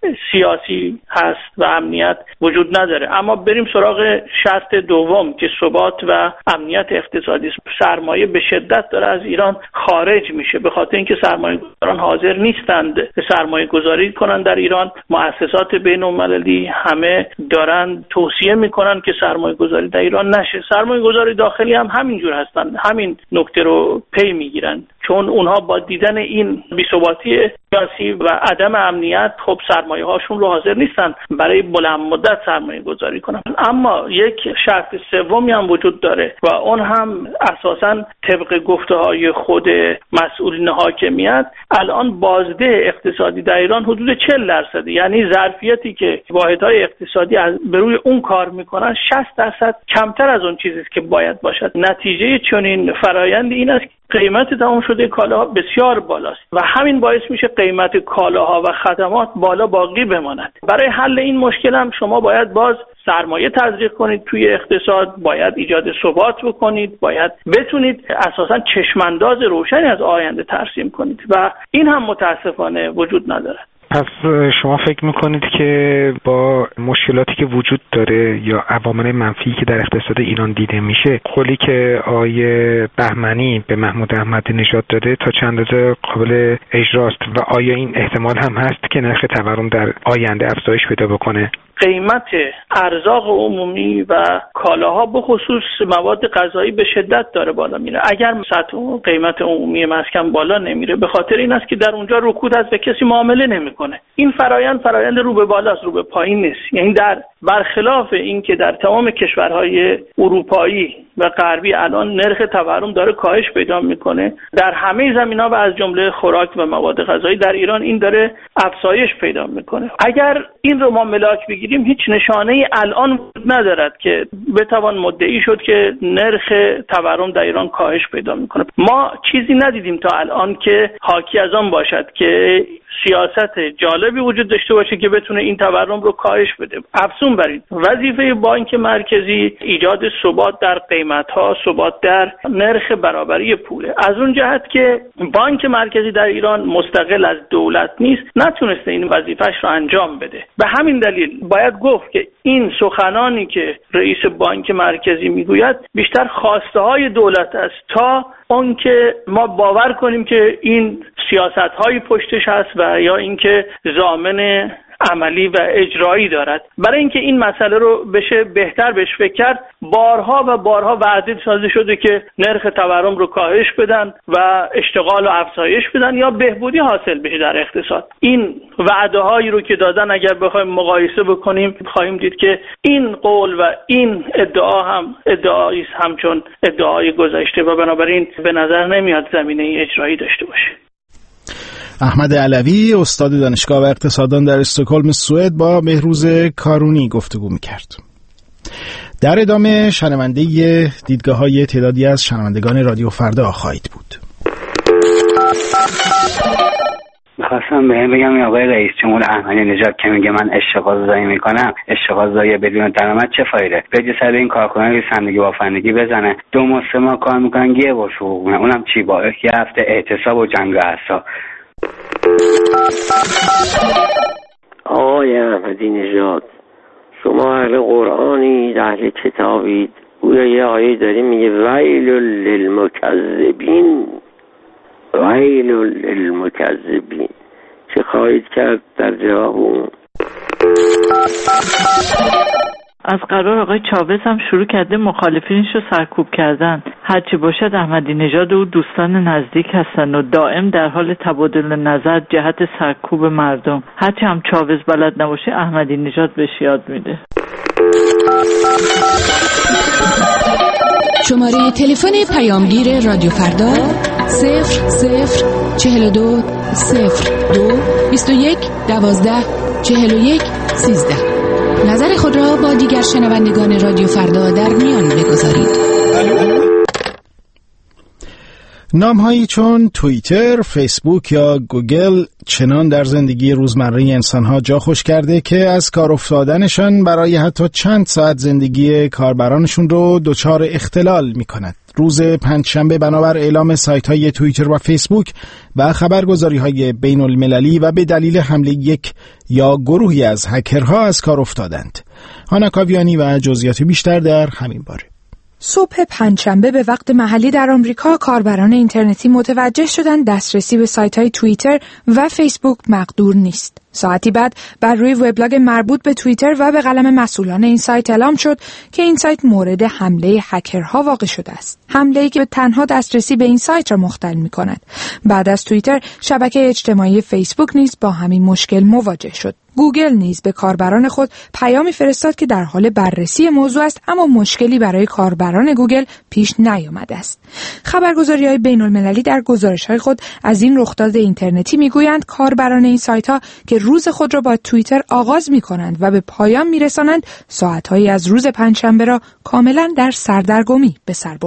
سیاسی هست و امنیت وجود نداره. اما بریم سراغ شرط دوم که ثبات و امنیت اقتصادی است. سرمایه به شدت داره از ایران خارج میشه به خاطر اینکه سرمایه‌گذاران حاضر نیستند سرمایه گذاری کنن در ایران. مؤسسات بین‌المللی همه دارن توصیه میکنن که سرمایه گذاری در ایران نشه. سرمایه گذاری داخلی هم همینجور هستن، همین نکته رو پی میگیرن، چون اونها با دیدن این بی‌ثباتی سیاسی و عدم امنیت خب سرمایه هاشون رو حاضر نیستن برای بلند مدت سرمایه گذاری کنن. اما یک شرط سومی هم وجود داره و اون هم اساساً طبق گفته های خود مسئولین حاکمیت الان بازده اقتصادی در ایران حدود چهل درصده، یعنی ظرفیتی که واحدهای اقتصادی از به روی اون کار میکنن شصت درصد کمتر از اون چیزی که باید باشد. نتیجه چنین فرآیند این است قیمت تمام شده کالاها بسیار بالاست و همین باعث میشه قیمت کالاها و خدمات بالا باقی بماند. برای حل این مشکل هم شما باید باز سرمایه تزریق کنید توی اقتصاد، باید ایجاد ثبات بکنید، باید بتونید اساساً چشمانداز روشنی از آینده ترسیم کنید و این هم متاسفانه وجود نداره. پس شما فکر میکنید که با مشکلاتی که وجود داره یا عوامل منفی که در اقتصاد ایران دیده میشه، قولی که آیه بهمنی به محمود احمدی نژاد داده تا چند روز قابل اجراست و آیا این احتمال هم هست که نرخ تورم در آینده افزایش پیدا بکنه؟ قیمت ارزاق عمومی و کالاها به خصوص مواد غذایی به شدت داره بالا میره. اگر سطح قیمت عمومی مسکن بالا نمیره به خاطر این است که در اونجا رکود از به کسی معامله نمیکنه. این فرایند فرایند رو به بالاست، رو به پایین نیست. یعنی در برخلاف این که در تمام کشورهای اروپایی و غربی الان نرخ تورم داره کاهش پیدا میکنه، در همه زمینا و از جمله خوراک و مواد غذایی در ایران این داره افزایش پیدا میکنه. اگر این رو ما ملاک بگیریم هیچ نشانه‌ای الان وجود ندارد که بتوان مدعی شد که نرخ تورم در ایران کاهش پیدا میکنه. ما چیزی ندیدیم تا الان که حاکی از آن باشد که سیاست جالبی وجود داشته باشه که بتونه این تورم رو کاهش بده. افزون بر این وظیفه بانک مرکزی ایجاد ثبات در قیمت‌ها، ثبات در نرخ برابری پوله. از اون جهت که بانک مرکزی در ایران مستقل از دولت نیست، نتونسته این وظیفه‌اش رو انجام بده. به همین دلیل باید گفت که این سخنانی که رئیس بانک مرکزی میگوید بیشتر خواسته‌های دولت است تا اون که ما باور کنیم که این سیاست‌های پشتش هست و یا اینکه ضامن عملی و اجرایی دارد. برای اینکه این مسئله رو بشه بهتر بهش فکر کرد، بارها و بارها وعده سازی شده که نرخ تورم رو کاهش بدن و اشتغال رو افزایش بدن یا بهبودی حاصل بشه در اقتصاد. این وعده هایی رو که دادن اگر بخوایم مقایسه بکنیم خواهیم دید که این قول و این ادعا هم ادعایی است همچون ادعای گذشته و بنابراین به نظر نمیاد زمینه اجرایی داشته باشه. احمد علوی استاد دانشگاه و اقتصاددان در استکهلم سوئد با مهروز کارونی گفتگو می‌کرد. در ادامه شنونده دیدگاه‌های تعدادی از شنوندگان رادیو فردا خواهید بود. میخواستم بهم بگم آقای رئیس جمهور احمدی نژاد که میگه من اشتغال زایی میکنم، اشتغال زایی بدون درآمد چه فایده؟ بگه سر این کارکنان رساندگی بافندگی بزنه، دو ماه سه ماه کار میکنن یه بار حقوق میگیرن، اونم چی با یه هفته اعتصاب و جنگ و اعصاب. آقای احمدی نژاد، شما اهل قرآنید، اهل کتابید، گویا یه آیه داری میگه ویل للمکذبین، ویل للمکذبین. چه خواهید کرد در جواب اون؟ از قرار آقای چاوز هم شروع کرده مخالفینش رو سرکوب کردن. هرچی باشد احمدی نژاد و دوستان نزدیک هستن و دائم در حال تبادل نظر جهت سرکوب مردم. هرچی هم چاوز بلد نباشه احمدی نژاد بهش یاد میده. شماره تلفن پیامگیر رادیو فردا صفر صفر چهل و دو صفر دو بیست و یک دوازده چهل و یک سیزده. نظر خود را با دیگر شنوندگان رادیو فردا در میان بگذارید. نام‌هایی چون توییتر، فیسبوک یا گوگل چنان در زندگی روزمره انسان‌ها جا خوش کرده که از کار افتادنشان برای حتی چند ساعت زندگی کاربرانشون رو دچار اختلال می‌کند. روز پنجشنبه بنابر اعلام سایت‌های توییتر و فیسبوک و خبرگزاری‌های بین‌المللی و به دلیل حمله یک یا گروهی از هکرها از کار افتادند. هانا کاویانی و جزئیات بیشتر در همین باره. صبح پنجشنبه به وقت محلی در آمریکا کاربران اینترنتی متوجه شدند دسترسی به سایت‌های توییتر و فیسبوک مقدور نیست. ساعتی بعد بر روی وبلاگ مربوط به توییتر و به قلم مسئولان این سایت اعلام شد که این سایت مورد حمله هکرها واقع شده است. حمله‌ای که تنها دسترسی به این سایت را مختل می‌کند. بعد از توییتر، شبکه اجتماعی فیسبوک نیز با همین مشکل مواجه شد. گوگل نیز به کاربران خود پیامی فرستاد که در حال بررسی موضوع است، اما مشکلی برای کاربران گوگل پیش نیامده است. خبرگزاری‌های بین‌المللی در گزارش‌های خود از این رخداد اینترنتی می‌گویند کاربران این سایت‌ها که روز خود را با توییتر آغاز می‌کنند و به پایان می‌رسانند، ساعت‌هایی از روز پنجشنبه را کاملاً در سردرگمی به سر بردند.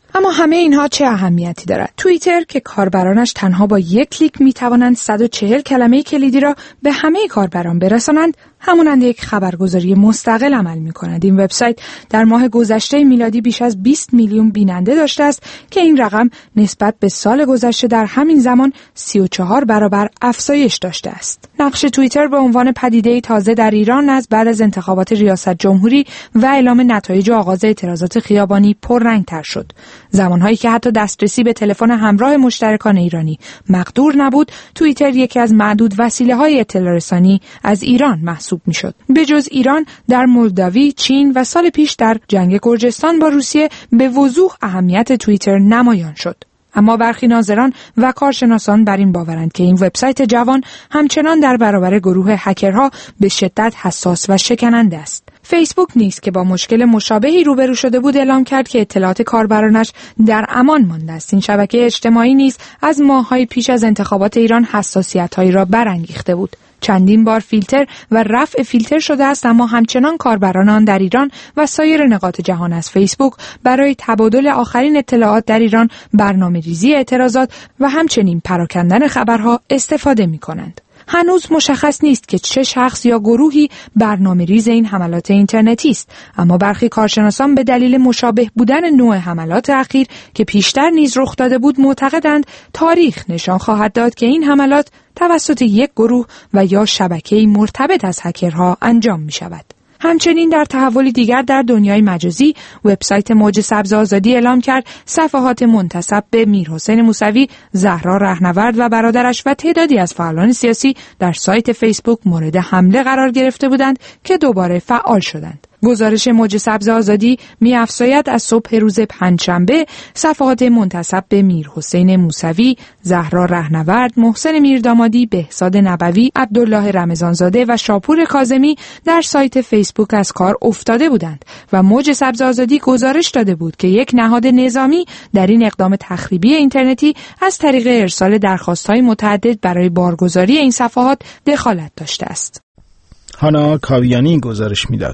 اما همه اینها چه اهمیتی دارد؟ توییتر که کاربرانش تنها با یک کلیک می توانند صد و چهل کلمه کلیدی را به همه کاربران برسانند، همانند یک خبرگزاری مستقل عمل می کند. این وبسایت در ماه گذشته میلادی بیش از بیست میلیون بیننده داشته است که این رقم نسبت به سال گذشته در همین زمان سی و چهار برابر افزایش داشته است. نقش توییتر به عنوان پدیده تازه در ایران از بعد از انتخابات ریاست جمهوری و اعلام نتایج آغاز اعتراضات خیابانی پررنگ‌تر شد. زمانهایی که حتی دسترسی به تلفن همراه مشترکان ایرانی مقدور نبود، توییتر یکی از معدود وسیله‌های اطلاع رسانی از ایران محسوب می‌شد. به جز ایران، در مولداوی، چین و سال پیش در جنگ گرجستان با روسیه به وضوح اهمیت توییتر نمایان شد. اما برخی ناظران و کارشناسان بر این باورند که این وبسایت جوان همچنان در برابر گروه هکرها به شدت حساس و شکننده است. فیسبوک نیز که با مشکل مشابهی روبرو شده بود اعلام کرد که اطلاعات کاربرانش در امان مانده است. این شبکه اجتماعی نیز از ماه‌های پیش از انتخابات ایران حساسیت‌هایی را برانگیخته بود. چندین بار فیلتر و رفع فیلتر شده است، اما همچنان کاربران آن در ایران و سایر نقاط جهان از فیسبوک برای تبادل آخرین اطلاعات در ایران، برنامه‌ریزی اعتراضات و همچنین پراکندن خبرها استفاده می‌کنند. هنوز مشخص نیست که چه شخص یا گروهی برنامه‌ریز این حملات اینترنتی است، اما برخی کارشناسان به دلیل مشابه بودن نوع حملات اخیر که پیشتر نیز رخ داده بود معتقدند تاریخ نشان خواهد داد که این حملات توسط یک گروه و یا شبکه‌ای مرتبط از هکرها انجام می‌شود. همچنین در تحولی دیگر در دنیای مجازی، وبسایت موج سبز آزادی اعلام کرد صفحات منتسب به میرحسین موسوی، زهرا رهنورد و برادرش و تعدادی از فعالان سیاسی در سایت فیسبوک مورد حمله قرار گرفته بودند که دوباره فعال شدند. گزارش موج سبز آزادی می‌افزاید از صبح روز پنجشنبه صفحات منتسب به میرحسین موسوی، زهرا رهنورد، محسن میردامادی، بهزاد نبوی، عبدالله رمضانزاده و شاپور کاظمی در سایت فیسبوک از کار افتاده بودند و موج سبز آزادی گزارش داده بود که یک نهاد نظامی در این اقدام تخریبی اینترنتی از طریق ارسال درخواست‌های متعدد برای بارگذاری این صفحات دخالت داشته است. هانا کاویانی گزارش می‌داد.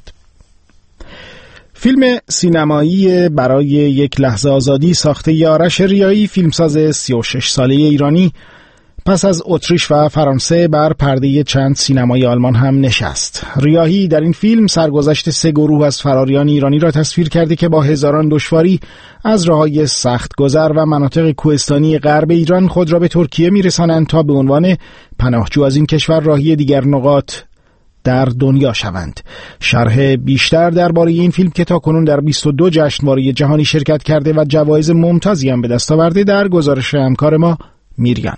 فیلم سینمایی برای یک لحظه آزادی ساخته آرش ریایی، فیلمساز سی و شش ساله ایرانی، پس از اتریش و فرانسه بر پرده چند سینمای آلمان هم نشست. ریایی در این فیلم سرگذشت سه گروه از فراریان ایرانی را تصویر کرده که با هزاران دشواری از راههای سخت گذر و مناطق کوهستانی غرب ایران خود را به ترکیه میرسانند تا به عنوان پناهجو از این کشور راهی دیگر نقاط در دنیا شوند. شرح بیشتر درباره این فیلم که تاکنون در بیست و دو جشنواره جهانی شرکت کرده و جوایز ممتازی هم به دست آورده در گزارش همکار ما میریان.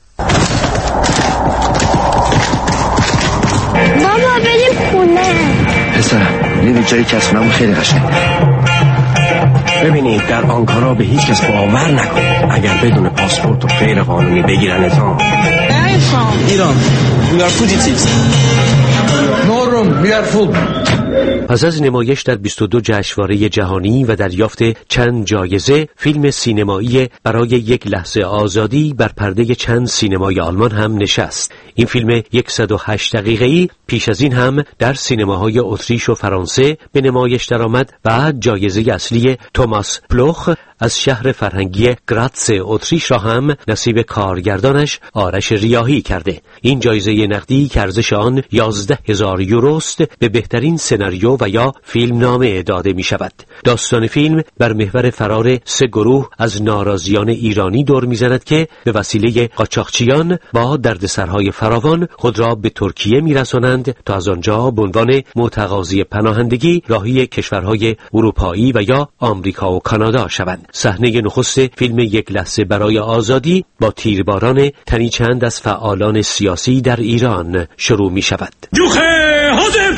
بابا بریم خونه. پسرم میری جایی که از خونمون خیلی قشنگه. ببینید در آنکارا به هیچ کس باور نکنید. اگر بدون پاسپورت و غیر قانونی بگیرنتان. ایران we are fugitives. No room, we are full. پس از نمایش در بیست و دو جشنواره جهانی و دریافت چند جایزه، فیلم سینمایی برای یک لحظه آزادی بر پرده چند سینمای آلمان هم نشست. این فیلم صد و هشت دقیقه‌ای پیش از این هم در سینماهای اتریش و فرانسه به نمایش درآمد و جایزه اصلی توماس پلوخ از شهر فرهنگی گراتس اتریش را هم نصیب کارگردانش آرش ریاحی کرده. این جایزه نقدی که ارزش آن یازده هزار یوروست به بهترین سناریو و یا فیلم نامه داده می شود. داستان فیلم بر محور فرار سه گروه از ناراضیان ایرانی دور می زند که به وسیله قاچاقچیان با دردسرهای فراوان خود را به ترکیه می رسانند تا از آنجا به عنوان متقاضی پناهندگی راهی کشورهای اروپایی و یا آمریکا و کانادا شوند. صحنه نخست فیلم یک لحظه برای آزادی با تیرباران تنی چند از فعالان سیاسی در ایران شروع می شود. جوخه حاضر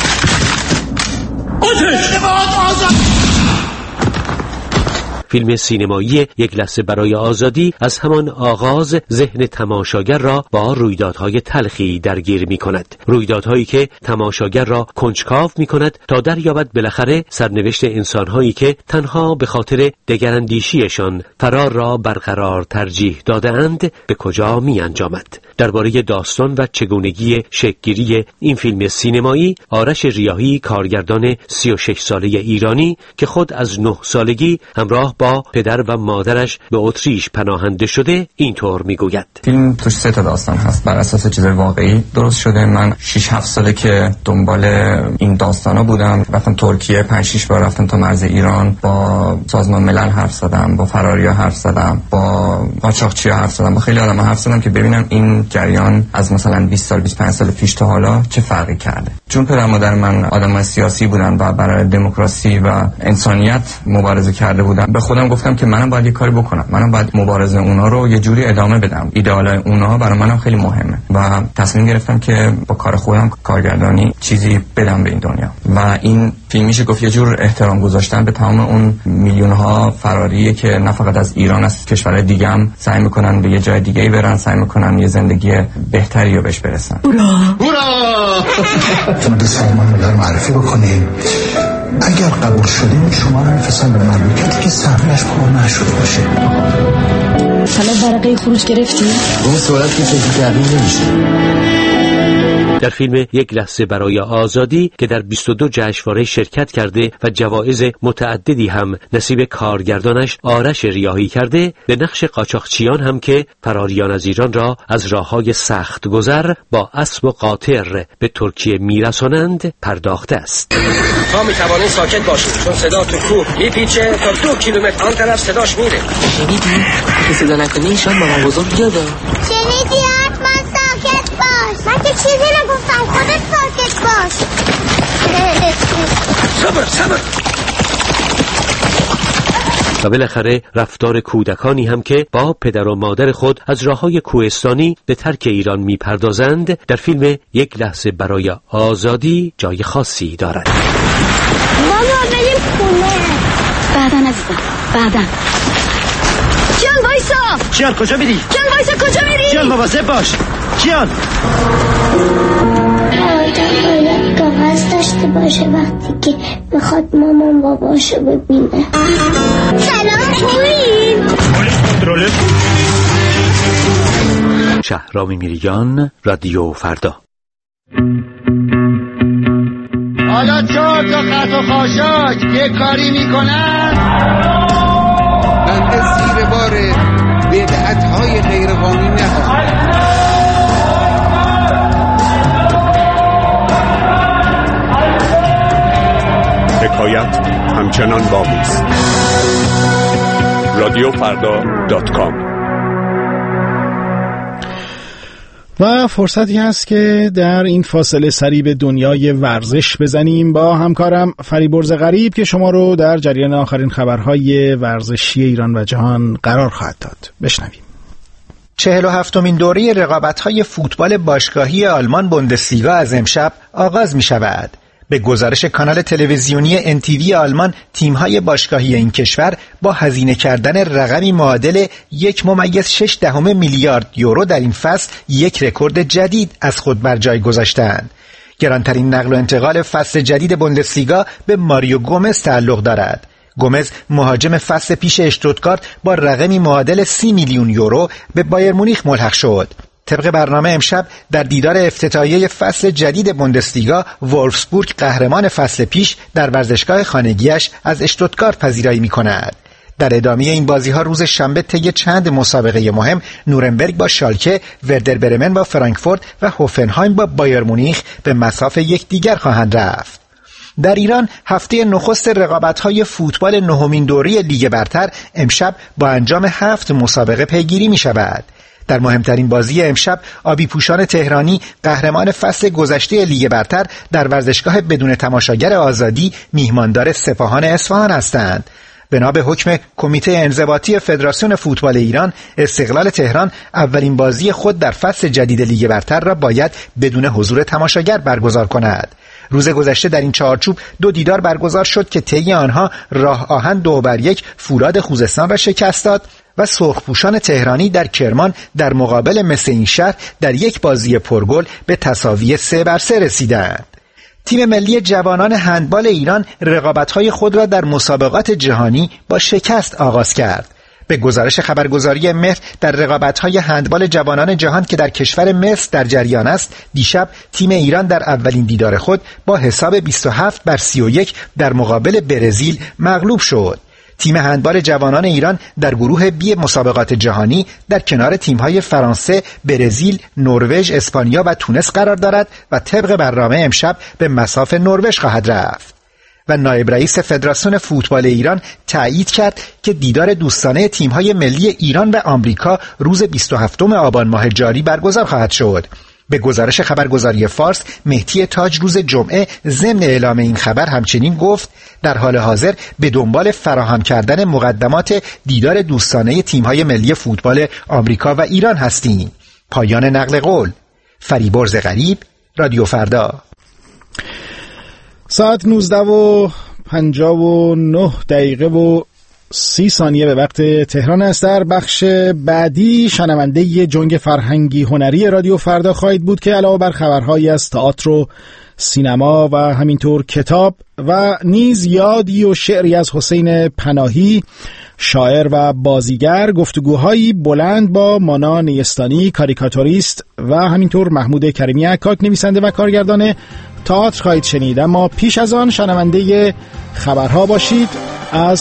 فیلم سینمایی یک لحظه برای آزادی از همان آغاز ذهن تماشاگر را با رویدادهای تلخی درگیر می کند. رویدادهایی که تماشاگر را کنجکاو می کند تا دریابد بالاخره سرنوشت انسانهایی که تنها به خاطر دگراندیشیشان فرار را برقرار ترجیح داده‌اند به کجا می انجامد. درباره داستان و چگونگی شکل‌گیری این فیلم سینمایی، آرش ریاحی، کارگردان سی و شش ساله ایرانی که خود از نه سالگی همراه با پدر و مادرش به اتریش پناهنده شده اینطور میگوید. فیلم توش سه تا داستان هست، بر اساس چیز واقعی درست شده. من شش هفت ساله که دنبال این داستانا بودم، رفتم ترکیه پنج شش بار، رفتم تا مرز ایران، با سازمان ملل حرف زدم، با فراریا حرف زدم، با قاچاقچیا حرف زدم، با خیلی آدم حرف زدم که ببینم این جریان از مثلا بیست سال بیست و پنج سال پیش تا حالا چه فرقی کرده. چون پدر مادر من آدم سیاسی بودن و برای دموکراسی و انسانیت مبارزه کرده بودن، به خودم گفتم که منم باید یه کاری بکنم، منم باید مبارزه اونا رو یه جوری ادامه بدم. ایدئالای اونها برای منم خیلی مهمه و تصمیم گرفتم که با کار خودم کارگردانی چیزی بدم به این دنیا. و این فیلم میشه گفت یه جور احترام گذاشتن به تمام اون میلیون ها فراریه که نه فقط از ایران، از کشورهای دیگه هم سعی میکنن به یه جای دیگه‌ای برن، سعی میکنن یه زندگی بهتری رو بهش برسن. هورا! تو به سازمان ملل معرفی بکنیم. اگر قبول شدیم شما رو میفرستن به مملکتی که سهمش پر نشده باشه. حالا ورقه خروج گرفتی؟ اون صورت که فکر کردیم نمیشه. در فیلم یک لحظه برای آزادی که در بیست و دو جشنواره شرکت کرده و جوایز متعددی هم نصیب کارگردانش آرش ریاحی کرده، به نقش قاچاقچیان هم که فراریان از ایران را از راههای سخت گذر با اسب و قاطر به ترکیه میرسانند پرداخته است. ما میتوانیم ساکت باشیم چون صدا تو کوه میپیچه تا دو کیلومتر آن طرف صداش میره. شنیدی؟ که صدا نکنه ایشان مامان بزرگ بیاده. شنیدی؟ حتما ساکت باش. من که چیزی نگفتم، خودت ساکت باش. صبر صبر. و بالاخره رفتار کودکانی هم که با پدر و مادر خود از راههای کوهستانی به ترک ایران میپردازند در فیلم یک لحظه برای آزادی جای خاصی دارد. ماما بریم خونه. بعداً عزیزم، بعداً. کیان وایسا. کیان کجا میری؟ کیان وایسا کجا میری؟ کیان مواظب باش. کیان. آدم باید کاغذ داشته باشه وقتی که میخواد مامان باباشو ببینه. سلام خوبین؟ کنترل. شهرام میریان، رادیو فردا. حالا چهار تا خط و خاشاک یه کاری میکنن بنده زیر بار بدعت‌های غیر قانونی نخواهم. حکایت همچنان باقی است. رادیو فردا دات کام. و فرصتی هست که در این فاصله سری به دنیای ورزش بزنیم با همکارم فریبرز غریب که شما رو در جریان آخرین خبرهای ورزشی ایران و جهان قرار خواهد داد. بشنویم. چهل و هفتمین دوره رقابت‌های فوتبال باشگاهی آلمان بوندسلیگا از امشب آغاز می شود. به گزارش کانال تلویزیونی ان تی وی آلمان، تیم‌های باشگاهی این کشور با هزینه کردن رقمی معادل یک ممیز شش دهم میلیارد یورو در این فصل یک رکورد جدید از خود بر جای گذاشتند. گرانترین نقل و انتقال فصل جدید بوندسلیگا به ماریو گومز تعلق دارد. گومز مهاجم فصل پیش اشتوتگارت با رقمی معادل سی میلیون یورو به بایر مونیخ ملحق شد. طبق برنامه امشب در دیدار افتتاحیه فصل جدید بوندسلیگا، وولفسبورگ قهرمان فصل پیش در ورزشگاه خانگیش از اشتوتگارت پذیرایی می‌کند. در ادامه این بازی‌ها روز شنبه طی چند مسابقه مهم، نورنبرگ با شالکه، وردر برمن با فرانکفورت و هوفنهایم با بایر مونیخ به مصاف یکدیگر خواهند رفت. در ایران هفته نخست رقابت‌های فوتبال نهمین دوره لیگ برتر امشب با انجام هفت مسابقه پیگیری می‌شود. در مهمترین بازی امشب، آبی پوشان تهرانی قهرمان فصل گذشته لیگ برتر در ورزشگاه بدون تماشاگر آزادی میهماندار سپاهان اصفهان هستند. بنا به حکم کمیته انضباطی فدراسیون فوتبال ایران، استقلال تهران اولین بازی خود در فصل جدید لیگ برتر را باید بدون حضور تماشاگر برگزار کند. روز گذشته در این چارچوب دو دیدار برگزار شد که طی آنها راه آهن دو بر یک فولاد خوزستان را شکست داد و سرخپوشان تهرانی در کرمان در مقابل مس این شهر در یک بازی پرگل به تساوی سه بر سه رسیدند. تیم ملی جوانان هندبال ایران رقابت‌های خود را در مسابقات جهانی با شکست آغاز کرد. به گزارش خبرگزاری مهر، در رقابت‌های هندبال جوانان جهان که در کشور مصر در جریان است، دیشب تیم ایران در اولین دیدار خود با حساب بیست و هفت بر سی و یک در مقابل برزیل مغلوب شد. تیم هندبال جوانان ایران در گروه بی مسابقات جهانی در کنار تیم‌های فرانسه، برزیل، نروژ، اسپانیا و تونس قرار دارد و طبق برنامه امشب به مصاف نروژ خواهد رفت. و نایب رئیس فدراسیون فوتبال ایران تایید کرد که دیدار دوستانه تیم‌های ملی ایران و آمریکا روز بیست و هفتم آبان ماه جاری برگزار خواهد شد. به گزارش خبرگزاری فارس، مهدی تاج روز جمعه ضمن اعلام این خبر همچنین گفت در حال حاضر به دنبال فراهم کردن مقدمات دیدار دوستانه تیم‌های ملی فوتبال آمریکا و ایران هستیم. پایان نقل قول. فریبرز غریب، رادیو فردا. ساعت نوزده و پنجاه و نه دقیقه و سی ثانیه به وقت تهران است. در بخش بعدی شنونده جنگ فرهنگی هنری رادیو فردا خواهید بود که علاوه بر خبرهایی از تئاتر و سینما و همینطور کتاب و نیز یادی و شعری از حسین پناهی، شاعر و بازیگر، گفتگوهایی بلند با مانا نیستانی، کاریکاتوریست و همینطور محمود کریمی عکاک، نویسنده و کارگردان تئاتر خواهید شنید. اما پیش از آن شنونده خبرها باشید. از